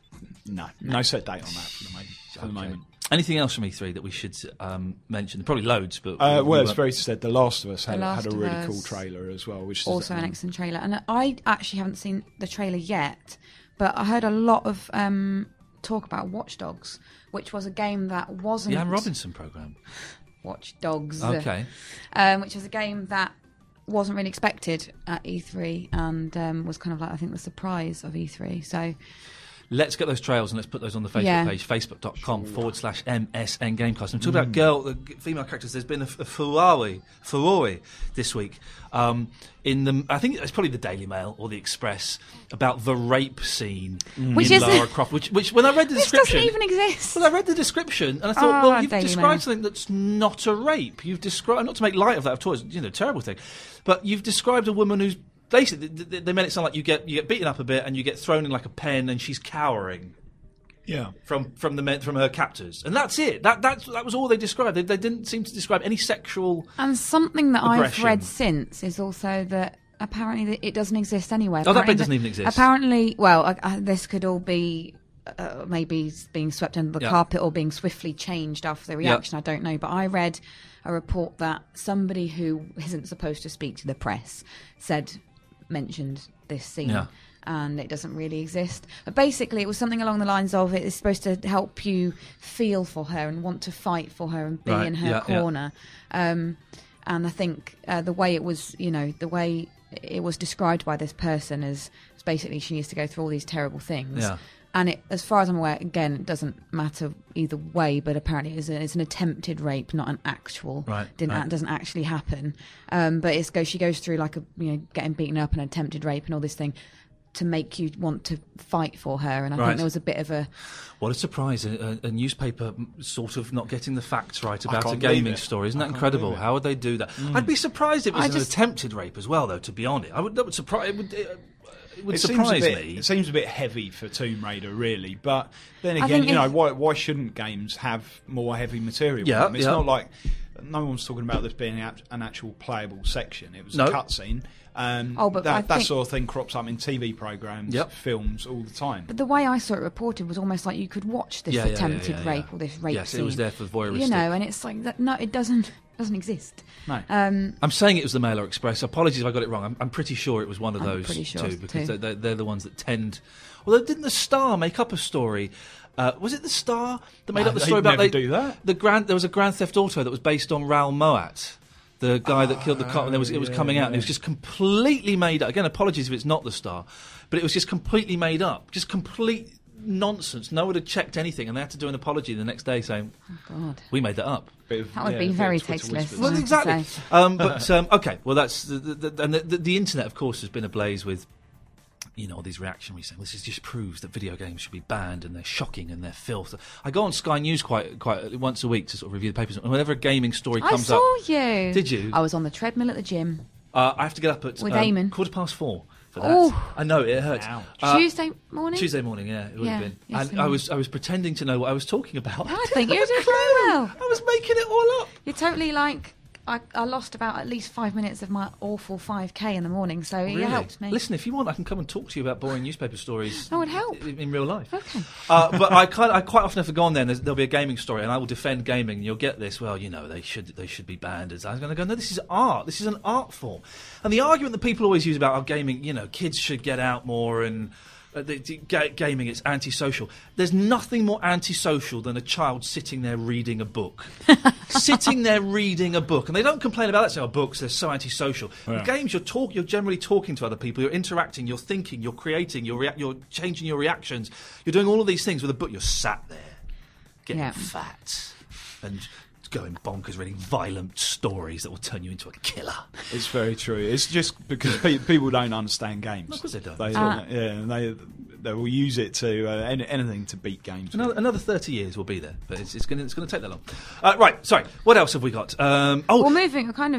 D: No, no set date on that for the moment. For okay. the moment.
B: Anything else from E three that we should um, mention? Probably loads, but
D: uh,
B: we,
D: well,
B: we
D: it's very said. The Last of Us had,
C: Last
D: had a really
C: Us,
D: cool trailer as well, which
C: also
D: is, um,
C: an excellent trailer. And I actually haven't seen the trailer yet, but I heard a lot of um, talk about Watch Dogs, which was a game that wasn't...
B: The Anne Robinson programme.
C: Watch Dogs.
B: Okay.
C: Um, which was a game that wasn't really expected at E three and um, was kind of like, I think, the surprise of E three. So...
B: Let's get those trails and let's put those on the Facebook
C: yeah.
B: page, facebook.com forward slash MSN Gamecast. And talk mm. about girl, uh, female characters. There's been a, a furore, furore this week um, in the, I think it's probably the Daily Mail or the Express, about the rape scene mm.
C: which
B: in
C: is
B: Lara Croft. Which, which, when I read the
C: which
B: description,
C: doesn't even exist.
B: Well, I read the description and I thought,
C: oh,
B: well, you've
C: Daily
B: described
C: Mail.
B: something that's not a rape. You've described, not to make light of that, of course, you know, terrible thing, but you've described a woman who's basically, they, they made it sound like you get you get beaten up a bit and you get thrown in like a pen and she's cowering.
D: Yeah,
B: from from the men, from her captors, and that's it. That that's that was all they described. They, they didn't seem to describe any sexual.
C: And something that
B: aggression.
C: I've read since is also that apparently it doesn't exist anywhere.
B: Oh, that bit
C: Apparently
B: doesn't
C: the-
B: even exist.
C: Apparently, well, uh, uh, this could all be uh, maybe being swept under the
B: Yeah.
C: carpet or being swiftly changed after the reaction. I don't know, but I read a report that somebody who isn't supposed to speak to the press said mentioned this scene.
B: Yeah.
C: And it doesn't really exist. But basically, it was something along the lines of it is supposed to help you feel for her and want to fight for her and be
B: Right,
C: in her
B: yeah,
C: corner. Yeah. Um, and I think uh, the way it was, you know, the way it was described by this person is, is basically she needs to go through all these terrible things.
B: Yeah.
C: And it, as far as I'm aware, again, it doesn't matter either way. But apparently, it's, a, it's an attempted rape, not an actual.
B: Right,
C: Didn't
B: right.
C: It doesn't actually happen. Um, but it's go. She goes through like a you know getting beaten up and attempted rape and all this thing, to make you want to fight for her. And I
B: Right.
C: think there was a bit of a...
B: What a surprise, a, a, a newspaper sort of not getting the facts right about a
D: can't believe
B: gaming
D: it.
B: story. Isn't
D: I
B: that
D: can't
B: incredible?
D: believe it.
B: How would they do that? I'd be surprised if it was
C: I
B: an
C: just-
B: attempted rape as well, though, to be honest. I would, that would surprise, it would, uh, it would
D: It seems,
B: surprise
D: a bit,
B: me.
D: it seems a bit heavy for Tomb Raider, really. But then
C: I
D: again,
C: think
D: you know,
C: if-
D: why, why shouldn't games have more heavy material?
B: Yeah,
D: in them? It's
B: yeah.
D: not like no one's talking about this being act- an actual playable section. It was
B: No.
D: a cutscene. Um,
C: Oh, but
D: that,
C: I
D: that
C: think-
D: sort of thing crops up in T V programs,
B: Yep.
D: films all the time.
C: But the way I saw it reported was almost like you could watch this
B: Yeah, yeah, yeah,
C: attempted
B: yeah, yeah.
C: rape or this rape
B: Yes,
C: scene.
B: it was there for voyeuristic.
C: You know, and it's like, that. no, it doesn't doesn't exist.
D: No.
C: Um,
B: I'm saying it was the Mail or Express. Apologies if I got it wrong. I'm, I'm pretty sure it was one of
C: I'm
B: those
C: pretty sure
B: two
C: it's
B: because
C: two.
B: They're, they're the ones that tend. Well, didn't the Star make up a story? Uh, was it the Star that made
D: No,
B: up the
D: they'd
B: story about
D: never
B: they
D: do that.
B: The Grand there was a Grand Theft Auto that was based on Raoul Moat, the guy that killed the cop, and there was it was
D: yeah,
B: coming out, and it was
D: yeah.
B: just completely made up. Again, apologies if it's not the Star, but it was just completely made up, just complete nonsense. No one had checked anything, and they had to do an apology the next day saying,
C: oh God.
B: "We made that up."
D: Bit of-
C: That would
D: yeah,
C: be
D: bit of
C: very
D: Twitter
C: tasteless.
D: whispers.
C: I
B: Well,
C: have to
B: exactly.
C: say.
B: Um, but um, okay, well, that's the, the, the, and the, the, the internet, of course, has been ablaze with, you know, all these reactionaries saying this is just proves that video games should be banned and they're shocking and they're filth. I go on Sky News quite quite once a week to sort of review the papers, and whenever a gaming story
C: I
B: comes
C: saw
B: up,
C: you.
B: Did you?
C: I was on the treadmill at the gym.
B: uh, I have to get up at
C: With
B: um,
C: Eamon.
B: quarter past four for that.
C: Oh.
B: I know it hurts.
D: Ouch.
B: Uh,
C: Tuesday morning?
B: Tuesday morning, yeah, it would
C: Yeah,
B: have been.
C: yes,
B: and
C: it
B: I
C: was.
B: was I was pretending to know what I was talking about.
C: I think you
B: didn't
C: did
B: have a
C: very
B: clue.
C: well.
B: I was making it all up.
C: You're totally like... I, I lost about at least five minutes of my awful five K in the morning, so
B: Really?
C: it helped me.
B: Listen, if you want, I can come and talk to you about boring newspaper stories.
C: That would help.
B: in, in real life.
C: Okay.
B: Uh, but I, kind I quite often have to go on there, and there's- there'll be a gaming story, and I will defend gaming. And you'll get this. Well, you know, they should they should be banned. As I was going to go, no, this is art. This is an art form. And the argument that people always use about oh, gaming, you know, kids should get out more and. Uh, the, the, ga- gaming, it's antisocial. There's nothing more antisocial than a child sitting there reading a book. Sitting there reading a book. And they don't complain about that, saying, oh, books, they're so antisocial.
D: Yeah.
B: With games, you're, talk, you're generally talking to other people, you're interacting, you're thinking, you're creating, you're, rea- you're changing your reactions. You're doing all of these things with a book. You're sat there, getting
C: Yeah.
B: fat and going bonkers, reading violent stories that will turn you into a killer.
D: It's very true. It's just because pe- people don't understand games.
B: Of course they don't.
D: They,
C: Uh,
D: yeah, and they they will use it to uh, any, anything to beat games.
B: Another, another thirty years will be there, but it's, it's going it's to take that long. Uh, right, sorry. What else have we got? Um, oh,
C: Well, moving, kind of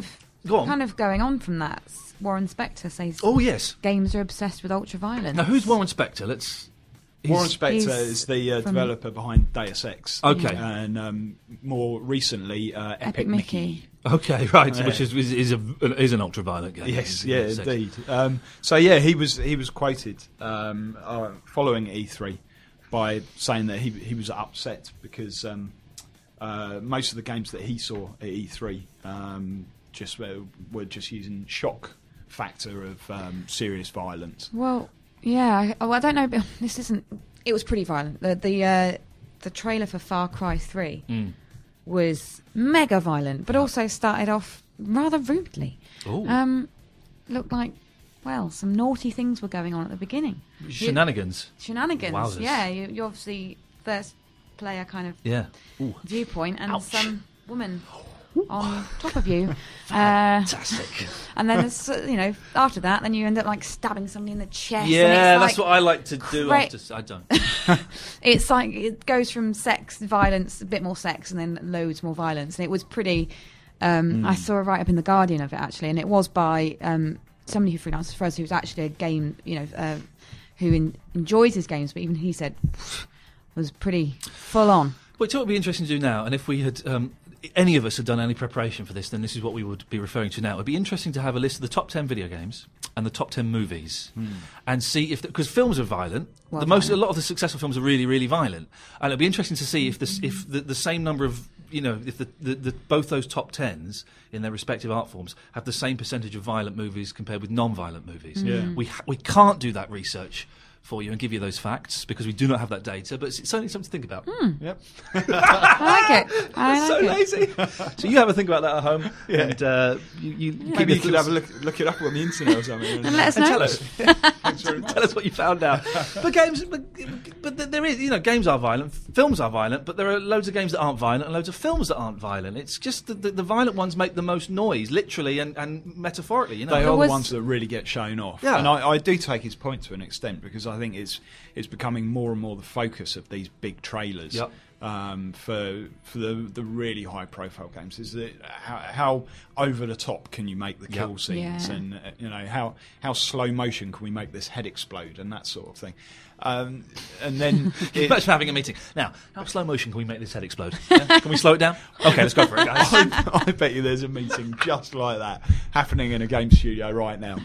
B: Go on.
C: kind of going on from that, Warren Spector says
B: Oh yes.
C: games are obsessed with ultra-violence.
B: Now who's Warren Spector? Let's.
D: Warren
B: he's-
D: Spector
C: he's
D: is the uh,
C: from-
D: developer behind Deus Ex.
B: Okay.
D: And um, more recently, uh, Epic,
C: Epic
D: Mickey.
C: Mickey.
B: Okay, right.
D: Yeah.
B: Which is is, is a is an ultra violent game.
D: Yes,
B: Is-
D: yeah,
B: is-
D: indeed. Um, so yeah, he was he was quoted um, uh, following E three by saying that he he was upset because um, uh, most of the games that he saw at E three um, just were, were just using shock factor of um, serious violence.
C: Well, yeah. I, oh, I don't know. But this isn't. It was pretty violent. The the uh, the trailer for Far Cry three
B: Mm.
C: was mega violent, but also started off rather rudely.
B: Ooh.
C: Um, looked like, well, some naughty things were going on at the beginning.
B: Shenanigans.
C: Shenanigans.
B: Wowzers.
C: Yeah, you, you're obviously first player kind of
B: Yeah. Ooh.
C: viewpoint, and
B: Ouch.
C: some woman on top of you. Uh,
B: Fantastic.
C: and then, there's, uh, you know, after that, then you end up like stabbing somebody in the chest.
B: Yeah,
C: and
B: that's
C: it's
B: what
C: like,
B: I like to do.
C: cra-
B: After, I don't.
C: It's like it goes from sex, violence, a bit more sex, and then loads more violence. And it was pretty. Um, I saw a write up in the Guardian of it actually, and it was by um, somebody who freelances for us, who's actually a game, you know, uh, who in, enjoys his games, but even he said was pretty full on.
B: But it's what would be interesting to do now, and if we had, um, any of us had done any preparation for this, then this is what we would be referring to now. It would be interesting to have a list of the top ten video games and the top ten movies, and see if, because films are violent.
C: Well,
B: the most,
C: violent.
B: a lot of the successful films are really, really violent, and it'd be interesting to see if this, if the, the same number of, you know, if the, the, the both those top tens in their respective art forms have the same percentage of violent movies compared with non-violent movies.
D: Yeah.
B: We ha- we can't do that research for you and give you those facts because we do not have that data, but it's, it's only something to think about.
D: Yep.
C: I like it. I
B: so
C: like it.
B: lazy. So you have a think about that at home,
D: Yeah.
B: and uh, you, you give
D: Maybe
B: your
D: you could
B: thoughts-
D: have a look, look it up on the internet or something.
C: And let us
B: and
C: know.
B: tell us.
D: Thanks very much.
B: Tell us what you found out. But games, but, but th- there is, you know, games are violent, films are violent, but there are loads of games that aren't violent and loads of films that aren't violent. It's just that the, the violent ones make the most noise, literally and, and metaphorically. You know,
D: They
C: There
D: are
C: was-
D: the ones that really get shown off.
B: Yeah.
D: And I, I do take his point to an extent because I think it's it's becoming more and more the focus of these big trailers.
B: Yep.
D: Um, for for the the really high profile games is that how, how over the top can you make the kill
B: Yep.
D: scenes,
C: Yeah.
D: and uh, you know how how slow motion can we make this head explode and that sort of thing, um, and then it,
B: Imagine having a meeting. Now, how slow motion can we make this head explode? Yeah? Can we slow it down? Okay, let's go for it, guys.
D: I, I bet you there's a meeting just like that happening in a game studio right now.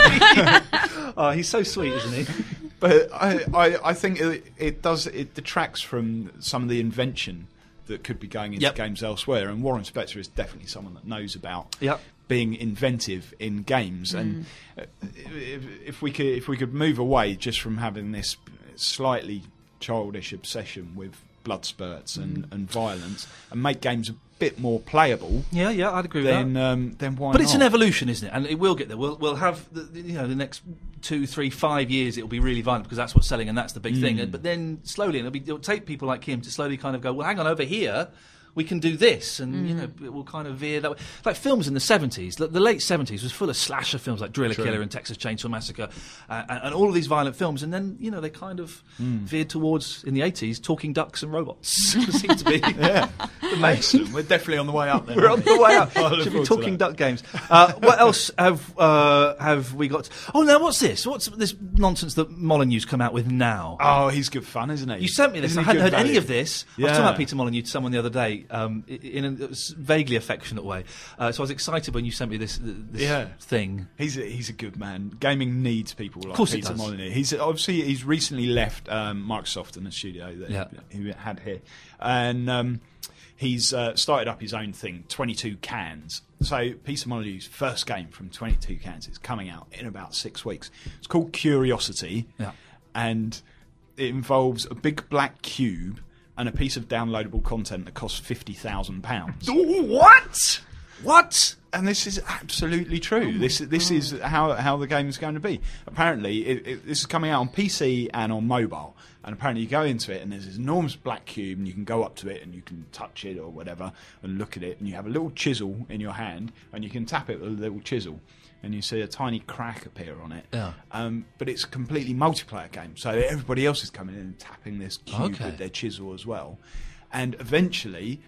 B: Oh, he's so sweet, isn't he?
D: But I, I, I think it, it does it detracts from some of the invention that could be going into
B: Yep.
D: games elsewhere. And Warren Spector is definitely someone that knows about
B: Yep.
D: being inventive in games. And uh, if, if we could if we could move away just from having this slightly childish obsession with blood spurts and, and violence, and make games a bit more playable,
B: Yeah, yeah, I'd agree with
D: then
B: that.
D: um, then why
B: But
D: not?
B: it's an evolution, isn't it? And it will get there. We'll we'll have the, the- you know the next two, three, five years. It'll be really violent because that's what's selling and that's the big thing.
D: Mm.
B: And, but then slowly, and it'll, be, it'll take people like him to slowly kind of go, well, hang on, over here we can do this, and you know it will kind of veer that way. Like films in the seventies, the, the late seventies was full of slasher films like Driller
D: True.
B: Killer and Texas Chainsaw Massacre, uh, and, and all of these violent films. And then you know they kind of veered towards in the eighties talking ducks and robots. Seemed to be
D: Yeah, excellent. We're definitely on the way up. Then,
B: we're on
D: aren't
B: the
D: we?
B: way up.
D: I look
B: Should be
D: forward to
B: talking
D: that.
B: duck games. Uh, what else have uh, have we got? Oh, now what's this? What's this nonsense that Molyneux's come out with now?
D: Oh, he's good fun, isn't he?
B: You sent me this.
D: Isn't
B: I
D: he
B: hadn't
D: good
B: heard any
D: value?
B: of this. I was
D: Yeah.
B: talking about Peter Molyneux to someone the other day um, i- in a vaguely affectionate way. Uh, so I was excited when you sent me this, this
D: Yeah.
B: thing.
D: He's a, he's a good man. Gaming needs people like
B: course it
D: Peter
B: does.
D: Molyneux. He's obviously he's recently left um, Microsoft in the studio that
B: Yeah.
D: he had here, and um, he's uh, started up his own thing, twenty-two Cans. So Peter Molyneux's first game from twenty-two Cans is coming out in about six weeks. It's called Curiosity,
B: Yeah.
D: and it involves a big black cube and a piece of downloadable content that costs fifty thousand pounds.
B: What? What?
D: And this is absolutely true. this this is how how the game is going to be. Apparently, it, it, this is coming out on P C and on mobile. And apparently, you go into it, and there's this enormous black cube, and you can go up to it, and you can touch it or whatever, and look at it, and you have a little chisel in your hand, and you can tap it with a little chisel, and you see a tiny crack appear on it.
B: Yeah.
D: Um, but it's a completely multiplayer game, so everybody else is coming in and tapping this cube
B: Okay.
D: with their chisel as well. And eventually,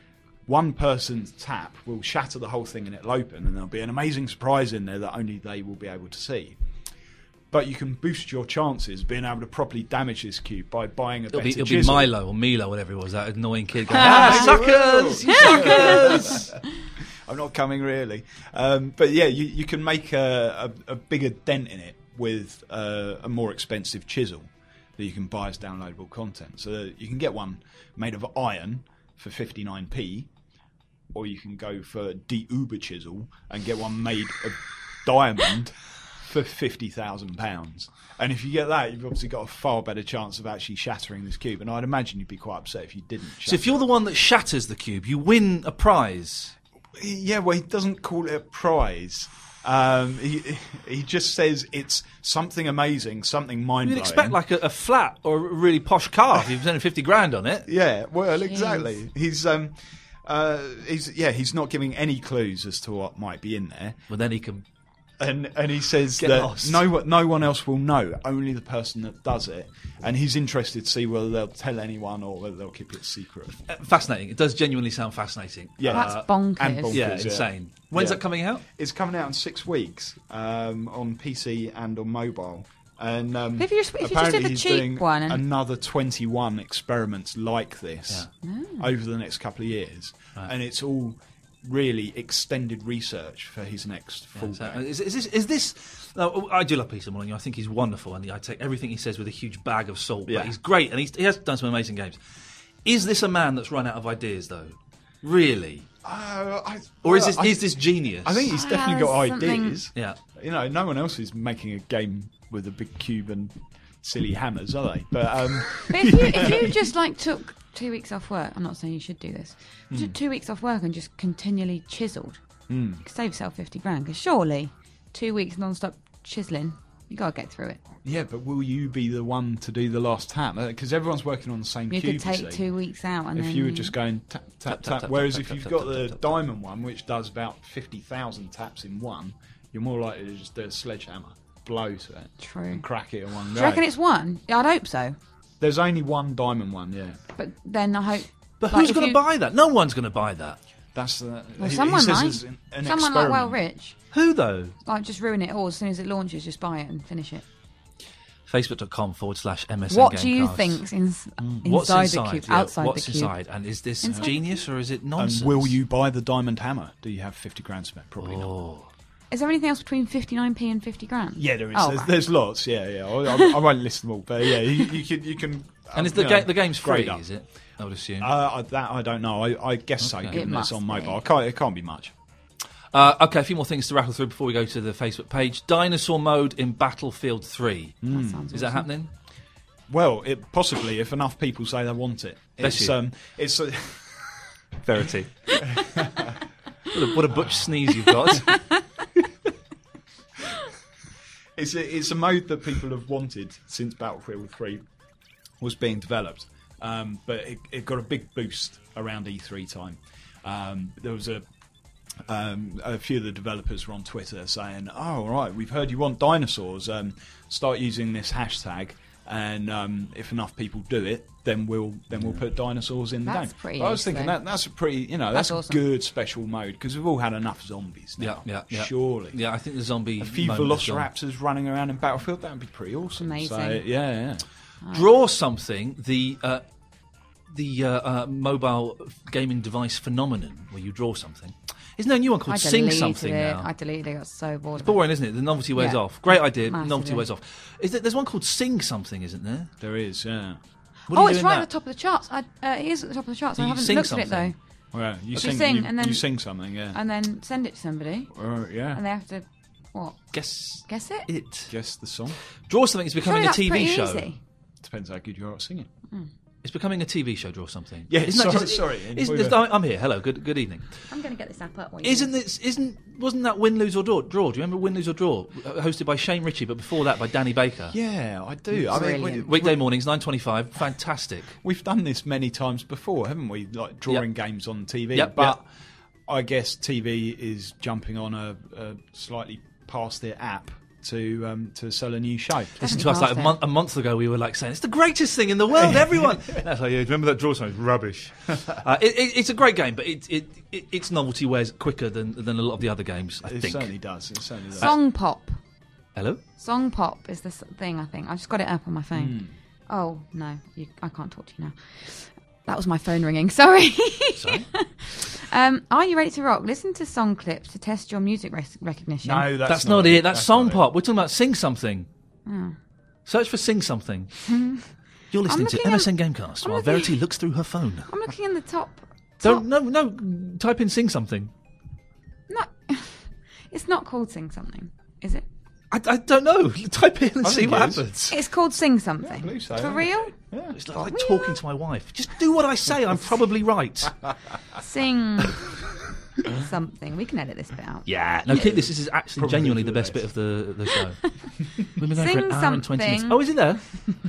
D: one person's tap will shatter the whole thing and it'll open, and there'll be an amazing surprise in there that only they will be able to see. But you can boost your chances of being able to properly damage this cube by buying a
B: It'll
D: better
B: be, it'll be
D: chisel.
B: Milo or Milo, whatever it was, that annoying kid going, ah, suckers, you suckers!
D: I'm not coming, really. Um, but yeah, you, you can make a, a, a bigger dent in it with uh, a more expensive chisel that you can buy as downloadable content. So that you can get one made of iron for fifty-nine p, or you can go for the Uber chisel and get one made of diamond for fifty thousand pounds. And if you get that, you've obviously got a far better chance of actually shattering this cube. And I'd imagine you'd be quite upset if you didn't shatter.
B: So if you're the one that shatters the cube, you win a prize.
D: Yeah, well, he doesn't call it a prize. Um, he he just says it's something amazing, something mind-blowing.
B: You'd expect like a, a flat or a really posh car if you've spent fifty grand on it.
D: Yeah, well, exactly. He's um, uh, he's yeah, he's not giving any clues as to what might be in there.
B: Well, then he can...
D: And and he says
B: Get
D: that
B: lost.
D: no no one else will know, only the person that does it. And he's interested to see whether they'll tell anyone or whether they'll keep it secret.
B: Uh, fascinating. It does genuinely sound fascinating.
D: Yeah.
C: That's bonkers.
D: and bonkers.
B: Yeah,
D: yeah.
B: insane. When's
D: Yeah.
B: that coming out?
D: It's coming out in six weeks um, on P C and on mobile. And um,
C: If you just- if you just
D: apparently
C: did the
D: he's
C: cheap
D: doing
C: one and-
D: another twenty-one experiments like this
C: Oh.
D: over the next couple of years, and it's all really extended research for his next full
B: So,
D: game.
B: is, is this? Is this no, I do love Peter Molyneux. I think he's wonderful, and I take everything he says with a huge bag of salt.
D: Yeah.
B: But he's great, and he's, he has done some amazing games. Is this a man that's run out of ideas, though? Really,
D: Uh, I,
B: or is
D: well,
B: this
D: I,
B: is this genius?
D: I think he's
C: Well,
D: definitely got
C: there's something-
D: ideas.
B: Yeah.
D: You know, no one else is making a game with a big cube and silly hammers, are they? But um,
C: But if you, if you just like took two weeks off work, I'm not saying you should do this. If you took two weeks off work and just continually chiselled, you could save yourself fifty grand. Because surely, two weeks non-stop chiselling, you got to get through it.
D: yeah, but will you be the one to do the last tap? Because everyone's working on the same
C: You
D: cube.
C: could take
D: you see.
C: two weeks out and
D: If
C: then
D: you were just going tap tap
B: Tap,
D: tap,
B: tap, tap,
D: whereas
B: tap,
D: if
B: tap,
D: you've
B: tap,
D: got
B: tap,
D: the
B: tap, tap.
D: diamond one, which does about fifty thousand taps in one, you're more likely to just do a sledgehammer, blow to it,
C: True.
D: and crack it in one
C: Do
D: go.
C: you reckon it's one? Yeah, I'd hope so.
D: There's only one diamond one, yeah.
C: But then I hope.
B: But
C: like,
B: who's
C: if
B: going to
C: you-
B: buy that? No one's going to buy that.
D: That's the.
C: Well,
D: he,
C: someone
D: he says
C: might.
D: it's an, an
C: Someone like Well
D: experiment.
C: Rich,
B: Who though?
C: like just ruin it all as soon as it launches. Just buy it and finish it.
B: Facebook.com forward slash MSN
C: What do you
B: Gamecast.
C: think's in, inside,
B: What's inside
C: the cube?
B: yeah,
C: outside
B: what's
C: the cube?
B: inside? And is this
C: Inside the
B: genius or is it nonsense?
D: And will you buy the diamond hammer? Do you have fifty grand spent? Probably not.
B: Oh.
C: Is there anything else between fifty-nine p and fifty grand?
D: Yeah, there is.
C: Oh,
D: there's,
C: right.
D: there's lots. Yeah, yeah. I, I, I won't list them all, but yeah, you, you can. You can.
B: And
D: um,
B: is the
D: you
B: ga-
D: know,
B: the game's free?
D: grade up.
B: Is it? I would assume.
D: Uh, I- that I don't know. I, I guess so.
B: Okay.
D: Given
C: It
D: that it's
C: must
D: on mobile,
C: be.
D: it can't, it can't be much.
B: Uh, okay, a few more things to rattle through before we go to the Facebook page. Dinosaur mode in Battlefield three.
C: That sounds
B: Is that
C: awesome.
B: happening?
D: Well, it possibly if enough people say they want it.
B: Bless
D: It's
B: you.
D: um, it's uh,
B: Verity. what, a, what a butch sneeze you've got.
D: it's a, it's a mode that people have wanted since Battlefield three was being developed, um, but it, it got a big boost around E three time. Um, there was a um, a few of the developers were on Twitter saying, "Oh, all right, we've heard you want dinosaurs. Um, start using this hashtag, and um, if enough people do it, then we'll then we'll put dinosaurs in the
C: That's
D: game."
C: pretty
D: But I was
C: ace,
D: thinking
C: though.
D: that that's a pretty, you know, that's,
C: That's
D: a
C: awesome.
D: good special mode because we've all had enough zombies
B: yeah,
D: now.
B: yeah, yeah.
D: Surely,
B: Yeah, I think the zombie.
D: a few
B: moment is gone.
D: velociraptors running around in Battlefield, that would be pretty awesome.
C: Amazing.
D: So, yeah, yeah.
B: Draw something. The uh, the uh, uh, mobile gaming device phenomenon where you draw something. Isn't there a new one called
C: I
B: Sing
C: deleted
B: Something
C: it.
B: now?
C: I deleted it. I got so bored.
B: It's
C: of it.
B: boring, isn't it? The novelty wears
C: Yeah.
B: off. Great idea.
C: Massively.
B: Novelty wears off. Is there, there's one called Sing Something, isn't there?
D: There is, yeah.
B: What
C: Oh,
B: are you
C: it's
B: doing
C: right
B: that?
C: at the top of the charts. I, uh, it is at the top of the charts.
B: You
C: I haven't
B: sing
C: looked at it
B: something.
C: though.
D: Well, you
C: You
D: sing,
C: sing
D: you,
C: and then-
D: you sing something, yeah.
C: And then send it to somebody,
D: Uh, yeah.
C: and they have to what?
B: Guess
C: Guess it.
B: it.
D: Guess the song.
B: Draw something. It's becoming
C: Surely
B: a
C: that's
B: T V
C: pretty
B: show.
C: easy.
D: Depends how good you are at singing.
B: It's becoming a T V show. Draw something.
D: Yeah,
B: Isn't that
D: sorry-
B: just-
D: sorry,
B: Isn't
D: we
B: this,
D: were-
B: I'm here. Hello. Good. Good evening.
C: I'm going to get this app up. while you
B: Isn't
C: do
B: this? Isn't? Wasn't that Win, Lose or Draw? Draw. Do you remember Win, Lose or Draw? Uh, Hosted by Shane Ritchie, but before that by Danny Baker.
D: Yeah, I do. I mean,
C: Brilliant.
D: we,
B: Weekday mornings, nine twenty-five. Fantastic.
D: we've done this many times before, haven't we? Like drawing games on T V.
B: Yep,
D: but
B: yep.
D: I guess T V is jumping on a, a slightly past their app to um, to sell a new show.
B: Listen to us like a month, a month ago. We were like saying it's the greatest thing in the world. Everyone. That's like, yeah, remember that draw sign? It's rubbish. uh, it, it, it's a great game, but it, it, it, its novelty wears quicker than than a lot of the other games. I
D: It
B: think.
D: certainly does. It certainly does.
C: Song Pop.
B: Hello.
C: Song Pop is the s- thing, I think. I just got it up on my phone.
D: Mm.
C: Oh, no. You, I can't talk to you now. That was my phone ringing. Sorry.
B: Sorry.
C: um, are you ready to rock? Listen to song clips to test your music rec- recognition.
D: No, that's,
B: That's not it. That's Song
D: not it.
B: Pop. We're talking about Sing Something. Search for Sing Something. You're listening to
C: looking
B: M S N
C: at-
B: Gamecast
C: I'm
B: while
C: looking-
B: Verity looks through her phone.
C: I'm looking in the top.
B: Don't
C: top.
B: no no. Type in Sing Something.
C: No, it's not called Sing Something, is it?
B: I, I don't know. Type in and
D: I
B: see
D: think
B: what
D: it is.
B: happens.
C: It's called Sing Something.
D: I believe so,
C: For
D: yeah.
C: real?
D: Yeah.
B: It's like talking to my wife. Just do what I say. I'm probably right.
C: Sing something. We can edit this bit out.
B: Yeah. No, keep this. This is actually
D: Probably
B: genuinely
D: for
B: the
D: the
B: best bit
D: best.
B: of the, the show. We've been going for
C: Sing
B: an hour and twenty minutes.
C: something.
B: Oh, is it there?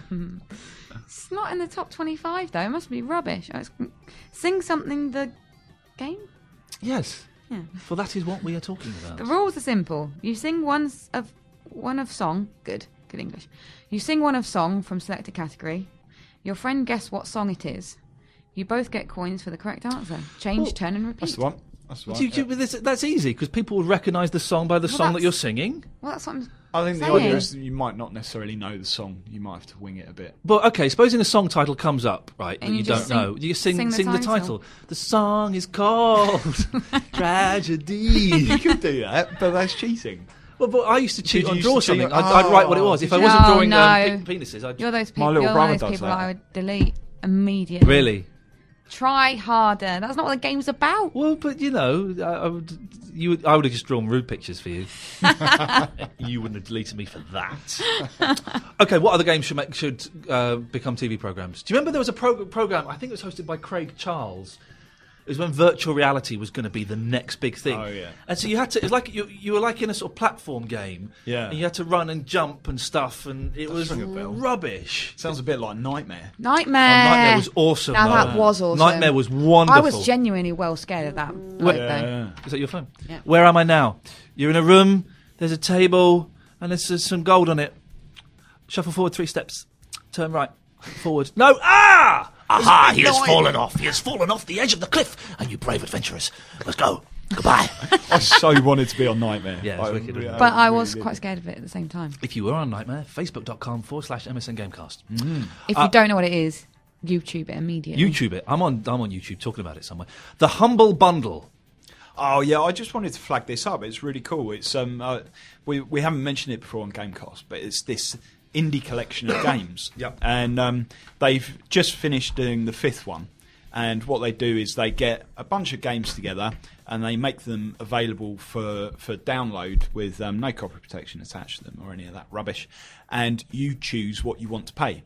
C: It's not in the top twenty-five though. It must be rubbish. Oh, it's, Sing Something the game?
B: Yes.
C: Yeah.
B: For that is what we are talking about.
C: The rules are simple. You sing one s- of one of song. Good, good English. You sing one of song from selected category. Your friend guess what song it is. You both get coins for the correct answer. Change,
B: Well,
C: turn, and repeat.
D: That's the one. That's the one.
B: Do you- do you-
D: yeah.
B: this- that's easy because people will recognise the song by the
C: Well,
B: song that
C: that's-
B: you're singing.
C: Well, that's what I'm.
D: I think the
C: saying.
D: idea is that you might not necessarily know the song. You might have to wing it a bit.
B: But okay, supposing a song title comes up, right, that
C: And
B: you,
C: you
B: don't
C: just sing-
B: know, you sing
C: sing the
B: sing the
C: title.
B: title. The song is called Tragedy.
D: You could do that, but that's cheating.
B: Well, but I used to cheat
D: Did
B: on
D: you
B: draw
D: used to
B: something.
D: sing-
B: I'd, I'd write what it was. If I wasn't
C: Oh,
B: drawing
C: no.
B: um, pe- penises, I'd
C: You're those
D: My
C: people.
D: little
C: You're
D: brother
C: those
D: does
C: people
D: that.
C: I would delete immediately.
B: really.
C: Try harder. That's not what the game's about.
B: Well, but you know, I, I would, you, would, I would have just drawn rude pictures for you. You wouldn't have deleted me for that. Okay, what other games should make, should uh, become T V programs? Do you remember there was a pro- program? I think it was hosted by Craig Charles. It was when virtual reality was going to be the next big thing.
D: Oh, yeah.
B: And so you had to. It was like you, you were like in a sort of platform game.
D: Yeah.
B: And you had to run and jump and stuff, and it was
D: ring a bell.
B: rubbish.
D: Sounds a bit like Nightmare.
C: Nightmare.
B: Oh, Nightmare was awesome.
C: Now
B: though.
C: that was awesome.
B: Nightmare was wonderful.
C: I was genuinely well scared of that. Like,
D: Yeah,
C: though.
D: yeah.
B: Is that your phone?
C: Yeah.
B: Where am I now? You're in a room, there's a table, and there's, there's some gold on it. Shuffle forward three steps. Turn right. Forward. No! Ah! Aha! He has fallen off. He has fallen off the edge of the cliff. And you brave adventurers. Let's go. Goodbye.
D: I so wanted to be on Nightmare.
B: Yeah, it's
D: I
B: wicked,
D: really-
B: isn't it?
C: But I
D: really
C: was
D: did.
C: quite scared of it at the same time.
B: If you were on Nightmare, facebook.com forward slash MSN Gamecast.
C: If
B: Uh,
C: you don't know what it is, YouTube it immediately.
B: YouTube it. I'm on, I'm on YouTube talking about it somewhere. The Humble Bundle.
D: Oh yeah, I just wanted to flag this up. It's really cool. It's um, uh, we we haven't mentioned it before on Gamecast, but it's this indie collection of games.
B: Yep.
D: And um, they've just finished doing the fifth one. And what they do is they get a bunch of games together and they make them available for, for download with um, no copy protection attached to them or any of that rubbish. And you choose what you want to pay.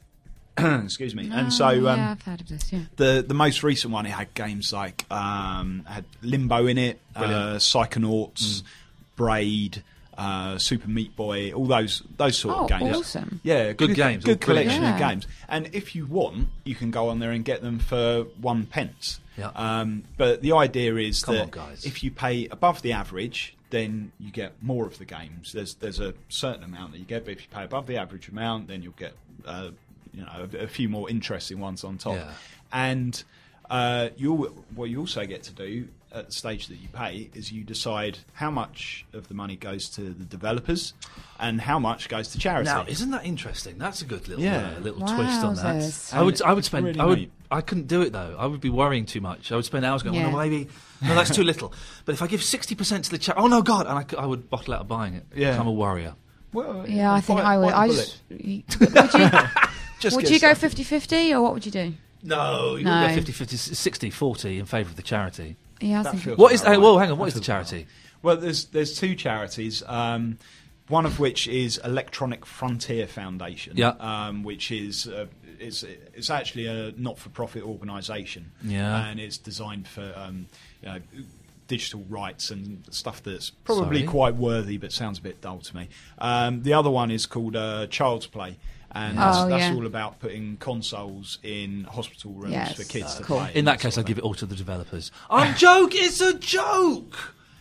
D: Excuse me. and so um,
C: yeah, I've heard of this. Yeah.
D: the the most recent one, it had games like um, had Limbo in it, uh,
B: Brilliant.
D: Psychonauts, Braid, uh, Super Meat Boy, all those those sort
C: Oh,
D: of games.
C: awesome.
D: Yeah,
B: Good games, all
D: good
B: brilliant.
D: collection
C: Yeah.
D: of games. And if you want, you can go on there and get them for one pence.
B: Yeah.
D: Um, but the idea is
B: Come
D: that
B: on, guys.
D: if you pay above the average, then you get more of the games. There's there's a certain amount that you get, but if you pay above the average amount, then you'll get uh, you know a, a few more interesting ones on top.
B: Yeah.
D: And uh, you what you also get to do at the stage that you pay is you decide how much of the money goes to the developers and how much goes to charity.
B: Now, isn't that interesting? That's a good little
D: Yeah.
B: uh, little twist on that.
C: Wowzers.
B: I would I would spend
D: Really
B: I would
D: neat.
B: I couldn't do it though. I would be worrying too much. I would spend hours going,
C: Yeah.
B: oh, no, maybe no, that's too little. But if I give sixty percent to the charity, oh no, God, and I, c- I would bottle out of buying it.
D: Yeah.
B: I'm a warrior.
D: Well,
C: Yeah, I think
D: bite-
C: I would.
D: bite the
C: I
D: bullet.
C: just. Would you,
B: Just
C: would
B: get
C: you go
B: stuff.
C: fifty-fifty or what would you do?
B: No, you
C: No.
B: would go fifty fifty, sixty forty in favour of the charity.
C: Yeah, I was
D: That
C: thinking.
D: feels
B: What is?
D: about
B: Uh,
D: right.
B: whoa, hang on. What
D: That
B: is the
D: feels about
B: charity?
D: Well, there's there's two charities. Um, one of which is Electronic Frontier Foundation,
B: Yeah.
D: um, which is uh, it's it's actually a not-for-profit organisation,
B: Yeah.
D: and it's designed for um, you know, digital rights and stuff that's probably
B: Sorry?
D: quite worthy, but sounds a bit dull to me. Um, the other one is called uh, Child's Play. And
C: Oh,
D: that's, that's
C: yeah.
D: all about putting consoles in hospital rooms
C: Yes.
D: for kids
C: Uh,
D: to
C: cool.
D: play.
B: In that case, I'd give it all to the developers. I'm joke. It's a joke.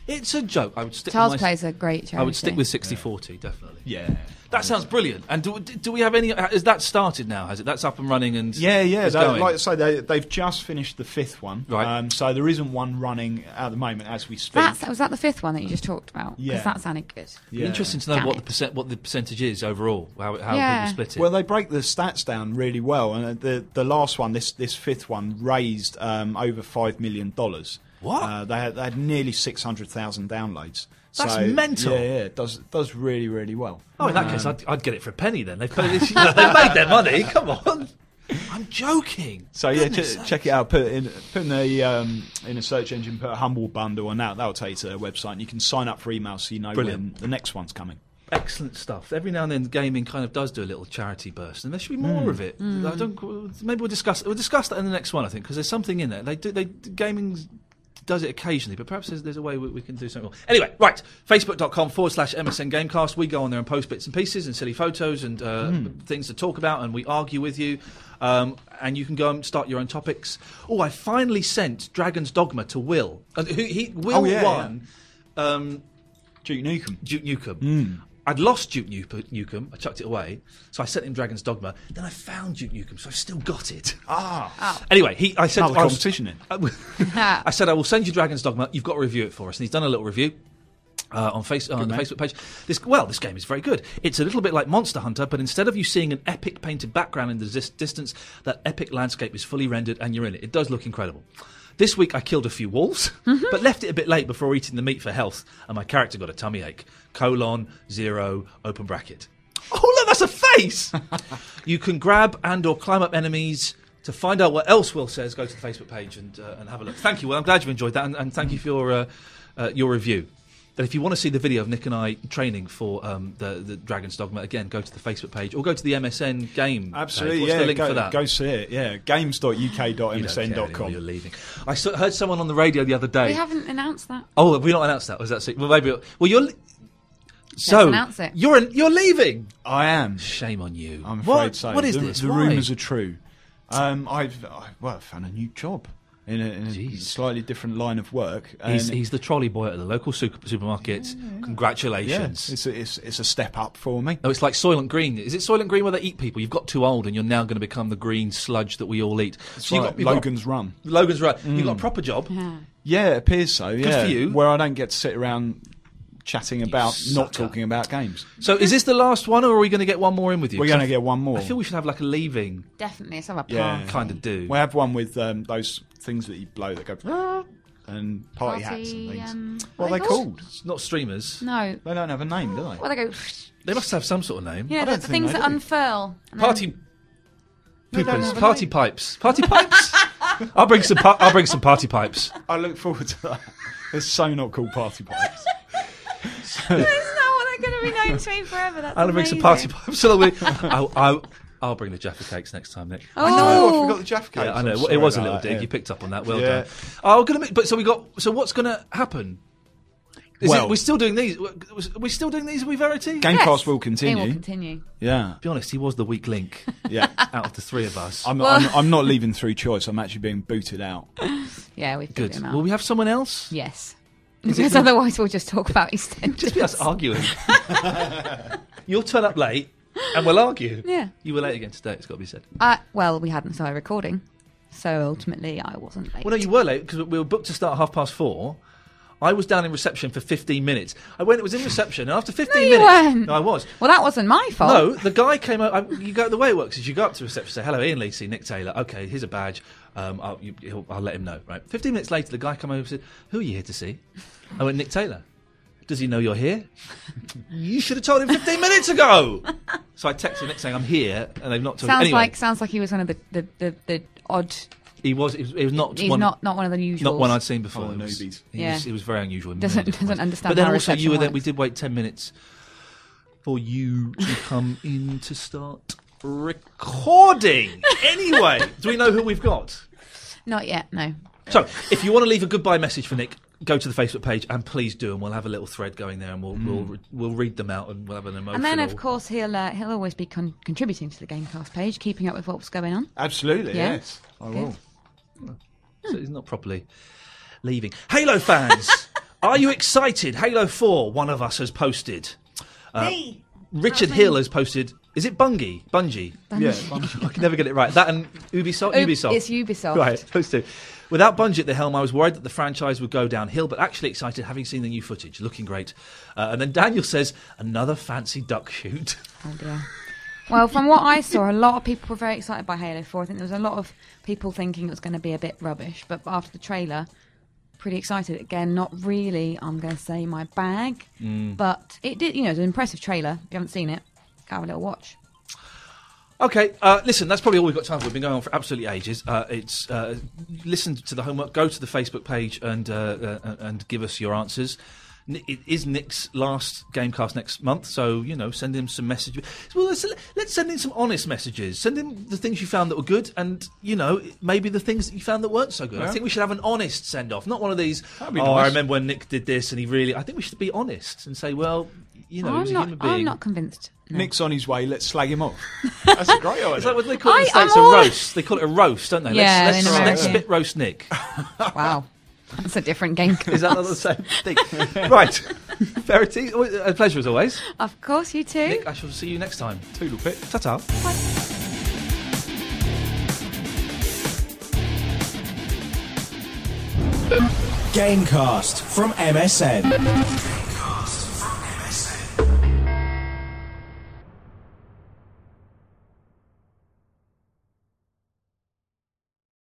B: It's a joke. I would stick
C: Charles
B: with my,
C: plays a great charity.
B: I would stick with sixty forty, definitely.
D: Yeah.
B: That sounds brilliant. And do, do we have any... Has that started now, has it? That's up and running and...
D: Yeah, yeah.
B: it's
D: They,
B: going?
D: like I say, they, they've just finished the fifth one.
B: Right.
D: Um, so there isn't one running at the moment as we speak.
C: That's, was that the fifth one that you just talked about? Because
D: Yeah.
C: that sounded good.
B: It'd be interesting to know
C: Damn
B: what
C: it.
B: the percent, what the percentage is overall, how, how
C: Yeah.
B: people split it.
D: Well, they break the stats down really well, and the the last one, this this fifth one, raised um, over five million dollars.
B: What?
D: Uh, they had they had nearly six hundred thousand downloads.
B: That's
D: So,
B: mental.
D: Yeah, yeah, it does does really really well.
B: Oh, in that case, I'd, I'd get it for a penny then. They've, paid, you know, they've made their money. Come on. I'm joking.
D: So yeah,
B: Goodness
D: ch-
B: sakes.
D: check it out. Put in put in a um, in a search engine. Put a Humble Bundle, and that that'll take you to their website. And you can sign up for emails so you know
B: Brilliant.
D: when the next one's coming.
B: Excellent stuff. Every now and then, gaming kind of does do a little charity burst, and there should be more of it. I don't. Maybe we'll discuss. We'll discuss that in the next one, I think, because there's something in there. They do. They gaming does it occasionally, but perhaps there's, there's a way we, we can do something more. Anyway, right. Facebook.com forward slash MSN Gamecast. We go on there and post bits and pieces and silly photos and uh, things to talk about, and we argue with you. Um, and you can go and start your own topics. Oh, I finally sent Dragon's Dogma to Will. Uh, who, he, Will
D: Oh, yeah,
B: won. Um,
D: Duke Nukem.
B: Duke Nukem. I'd lost Duke Nukem. I chucked it away. So I sent him Dragon's Dogma. Then I found Duke Nukem, so I've still got it.
D: Ah,
B: Anyway, he, I said...
D: another
B: I was-
D: competition then.
B: I said, I will send you Dragon's Dogma. You've got to review it for us. And he's done a little review. Uh, on, face, on the
D: man.
B: Facebook page. This, well, this game is very good. It's a little bit like Monster Hunter, but instead of you seeing an epic painted background in the dis- distance, that epic landscape is fully rendered and you're in it. It does look incredible. This week I killed a few wolves, but left it a bit late before eating the meat for health, and my character got a tummy ache. Colon, zero, open bracket. Oh, look, that's a face! You can grab and or climb up enemies. To find out what else Will says, go to the Facebook page and, uh, and have a look. Thank you, Will. I'm glad you enjoyed that, and, and thank you for your, uh, uh, your review. And if you want to see the video of Nick and I training for um, the, the Dragon's Dogma, again, go to the Facebook page or go to the M S N game
D: Absolutely,
B: page. What's
D: yeah.
B: the link
D: go,
B: for that?
D: go see it. Yeah, games dot U K dot
B: You
D: M
B: don't
D: S N
B: care
D: dot
B: anymore, You're
D: com.
B: leaving. I saw, heard someone on the radio the other day.
C: We haven't announced that.
B: Oh, have we not announced that? Was that well? Maybe. Well, you're. Li- so
C: announce it.
B: you're you're leaving.
D: I am.
B: Shame on you.
D: I'm afraid
B: what,
D: so.
B: What is
D: the,
B: this?
D: The
B: Why?
D: rumours are true. Um, I've I, well, I found a new job in a, in a
B: Jeez.
D: slightly different line of work.
B: He's,
D: and-
B: he's the trolley boy at the local super, supermarket.
D: yeah,
B: Congratulations.
D: it's a, it's it's a step up for me.
B: No, it's like Soylent Green. Is it Soylent Green where they eat people? You've got too old and you're now going to become the green sludge that we all eat.
D: It's
B: So you've
D: like
B: got, you've got-
D: Logan's Run.
B: Logan's right. You've got a proper job.
C: Yeah.
D: Yeah, it appears so. Yeah,
B: for you.
D: Where I don't get to sit around chatting about not
B: sucker.
D: talking about games.
B: So is this the last one, or are we going to get one more in with you?
D: We're
B: 'Cause
D: going
B: I-
D: to get one more.
B: I feel we should have like a leaving
C: Definitely, let's have a
D: Yeah.
C: party.
B: kind of do.
D: We have one with um, those things that you blow that go and party,
C: Party,
D: hats and things.
C: um,
D: what are they called?
B: It's not streamers.
C: No.
D: They don't have a name, do they?
C: Well, they go.
B: They must have some sort of name.
C: Yeah,
D: I
C: the,
D: don't
C: the
D: think
C: things
D: they
C: that
D: do.
C: unfurl. and
B: Party
C: then-
D: They don't
B: poopers.
D: have a
B: Party
D: name.
B: pipes. Party pipes. I'll bring some. Pa- I'll bring some party pipes.
D: I look forward to that. It's so not called party pipes.
C: That's not what they're going to be known to me forever. That's
B: I'll bring some
C: amazing.
B: party pipes. along with- I'll, I'll, I'll bring the Jaffa cakes next time, Nick.
C: Oh,
D: I know, I forgot the Jaffa cakes.
B: Yeah, I know.
D: I'm
B: It
D: sorry
B: was a
D: about
B: little
D: that,
B: dig.
D: yeah.
B: You picked up on that. Well
D: Yeah.
B: done. Oh, gonna. Make, but so we got. So what's going to happen? Is
D: Well-
B: it, we're still doing these. We're still doing these with Verity.
D: Gamecast
C: Yes.
D: will
C: It
D: continue.
C: will continue.
D: Yeah,
B: To be honest, he was the weak link
D: yeah.
B: out of the three of us.
D: I'm,
C: Well-
D: I'm, I'm not leaving through choice. I'm actually being booted out.
C: Yeah, we've
B: Good.
C: figured them out.
B: Will we have someone else?
C: Yes.
B: Is it
C: Because
B: gonna-
C: otherwise we'll just talk about EastEnders.
B: Just be us arguing. You'll turn up late, and we'll argue.
C: Yeah.
B: You were late again today. It's got to be said.
C: Uh, well, we hadn't started recording, so ultimately I wasn't late.
B: Well, no, you were late because we were booked to start at half past four. I was down in reception for fifteen minutes. I went. It was in reception, and after fifteen
C: No, you
B: minutes,
C: weren't.
B: no, I was.
C: Well, that wasn't my fault.
B: No, the guy came out. I, you go. The way it works is you go up to reception, say hello, Ian Lacey, Nick Taylor. Okay, here's a badge. Um, I'll, you, he'll, I'll let him know. Right. Fifteen minutes later, the guy came over and said, "Who are you here to see?" I went, "Nick Taylor." Does he know you're here? You should have told him fifteen minutes ago. So I texted Nick saying I'm here, and they've not told.
C: Sounds
B: anyway,
C: like sounds like he was one of the the, the, the odd.
B: he was. It was, it was not.
C: He's
B: one,
C: not not one of the usual.
B: Not one I'd seen before.
D: Oh,
B: It was-
D: newbies.
B: He,
C: Yeah.
B: was, he was very unusual. in
C: Doesn't-
B: many different
C: doesn't
B: ways.
C: understand
B: But then
C: how
B: also, you
C: reception
B: were there.
C: works.
B: We did wait ten minutes for you to come in to start recording. Anyway, do we know who we've got?
C: Not yet. No.
B: So, if you want to leave a goodbye message for Nick, go to the Facebook page and please do, and we'll have a little thread going there, and we'll we'll re- we'll read them out, and we'll have an emotional.
C: And then of course he'll uh, he'll always be con- contributing to the Gamecast page, keeping up with what's going on.
D: Absolutely,
C: Yeah.
D: yes. I
C: Good.
D: will.
B: So he's not properly leaving. Halo fans, Are you excited? Halo four, one of us has posted. Uh,
C: Me.
B: Richard
C: That's
B: Hill
C: me.
B: has posted. Is it Bungie? Bungie?
D: Yeah.
B: I can never get it right. That and Ubisoft?
C: Ub-
B: Ubisoft.
C: It's Ubisoft.
B: Right, those two. Without Bungie at the helm, I was worried that the franchise would go downhill, but actually excited having seen the new footage. Looking great. Uh, and then Daniel says, another fancy duck shoot.
C: Oh dear. Well, from what I saw, a lot of people were very excited by Halo four. I think there was a lot of people thinking it was going to be a bit rubbish, but after the trailer, pretty excited. Again, not really, I'm going to say, my bag,
B: Mm.
C: but it did, you know, it was an impressive trailer. If you haven't seen it, go have a little watch.
B: Okay, uh, listen, that's probably all we've got time for. We've been going on for absolutely ages. Uh, it's uh, listen to the homework, go to the Facebook page and uh, uh, and give us your answers. Ni- It is Nick's last Gamecast next month, so, you know, send him some messages. Well, let's, let's send in some honest messages. Send in the things you found that were good and, you know, maybe the things that you found that weren't so good. I
D: Yeah.
B: think we should have an honest send-off, not one of these,
D: That'd be
B: oh, I
D: nice.
B: remember when Nick did this and he really... I think we should be honest and say, well, you know, he was
C: I'm
B: a
C: not,
B: human being.
C: I'm not convinced. No.
D: Nick's on his way. Let's slag him off. That's a great idea.
B: It's like what they call it in the
C: I- I'm
B: States, a
C: all-
B: roast. They call it a roast, don't they?
C: Yeah,
B: let's,
C: in
B: let's, let's
C: America.
B: spit roast Nick.
C: Wow. That's a different game.
B: Is that not the same thing? Right. Verity, a pleasure as always.
C: Of course, you too.
B: Nick, I shall see you next time.
D: Toodle pip.
B: Ta-ta.
A: Gamecast from M S N.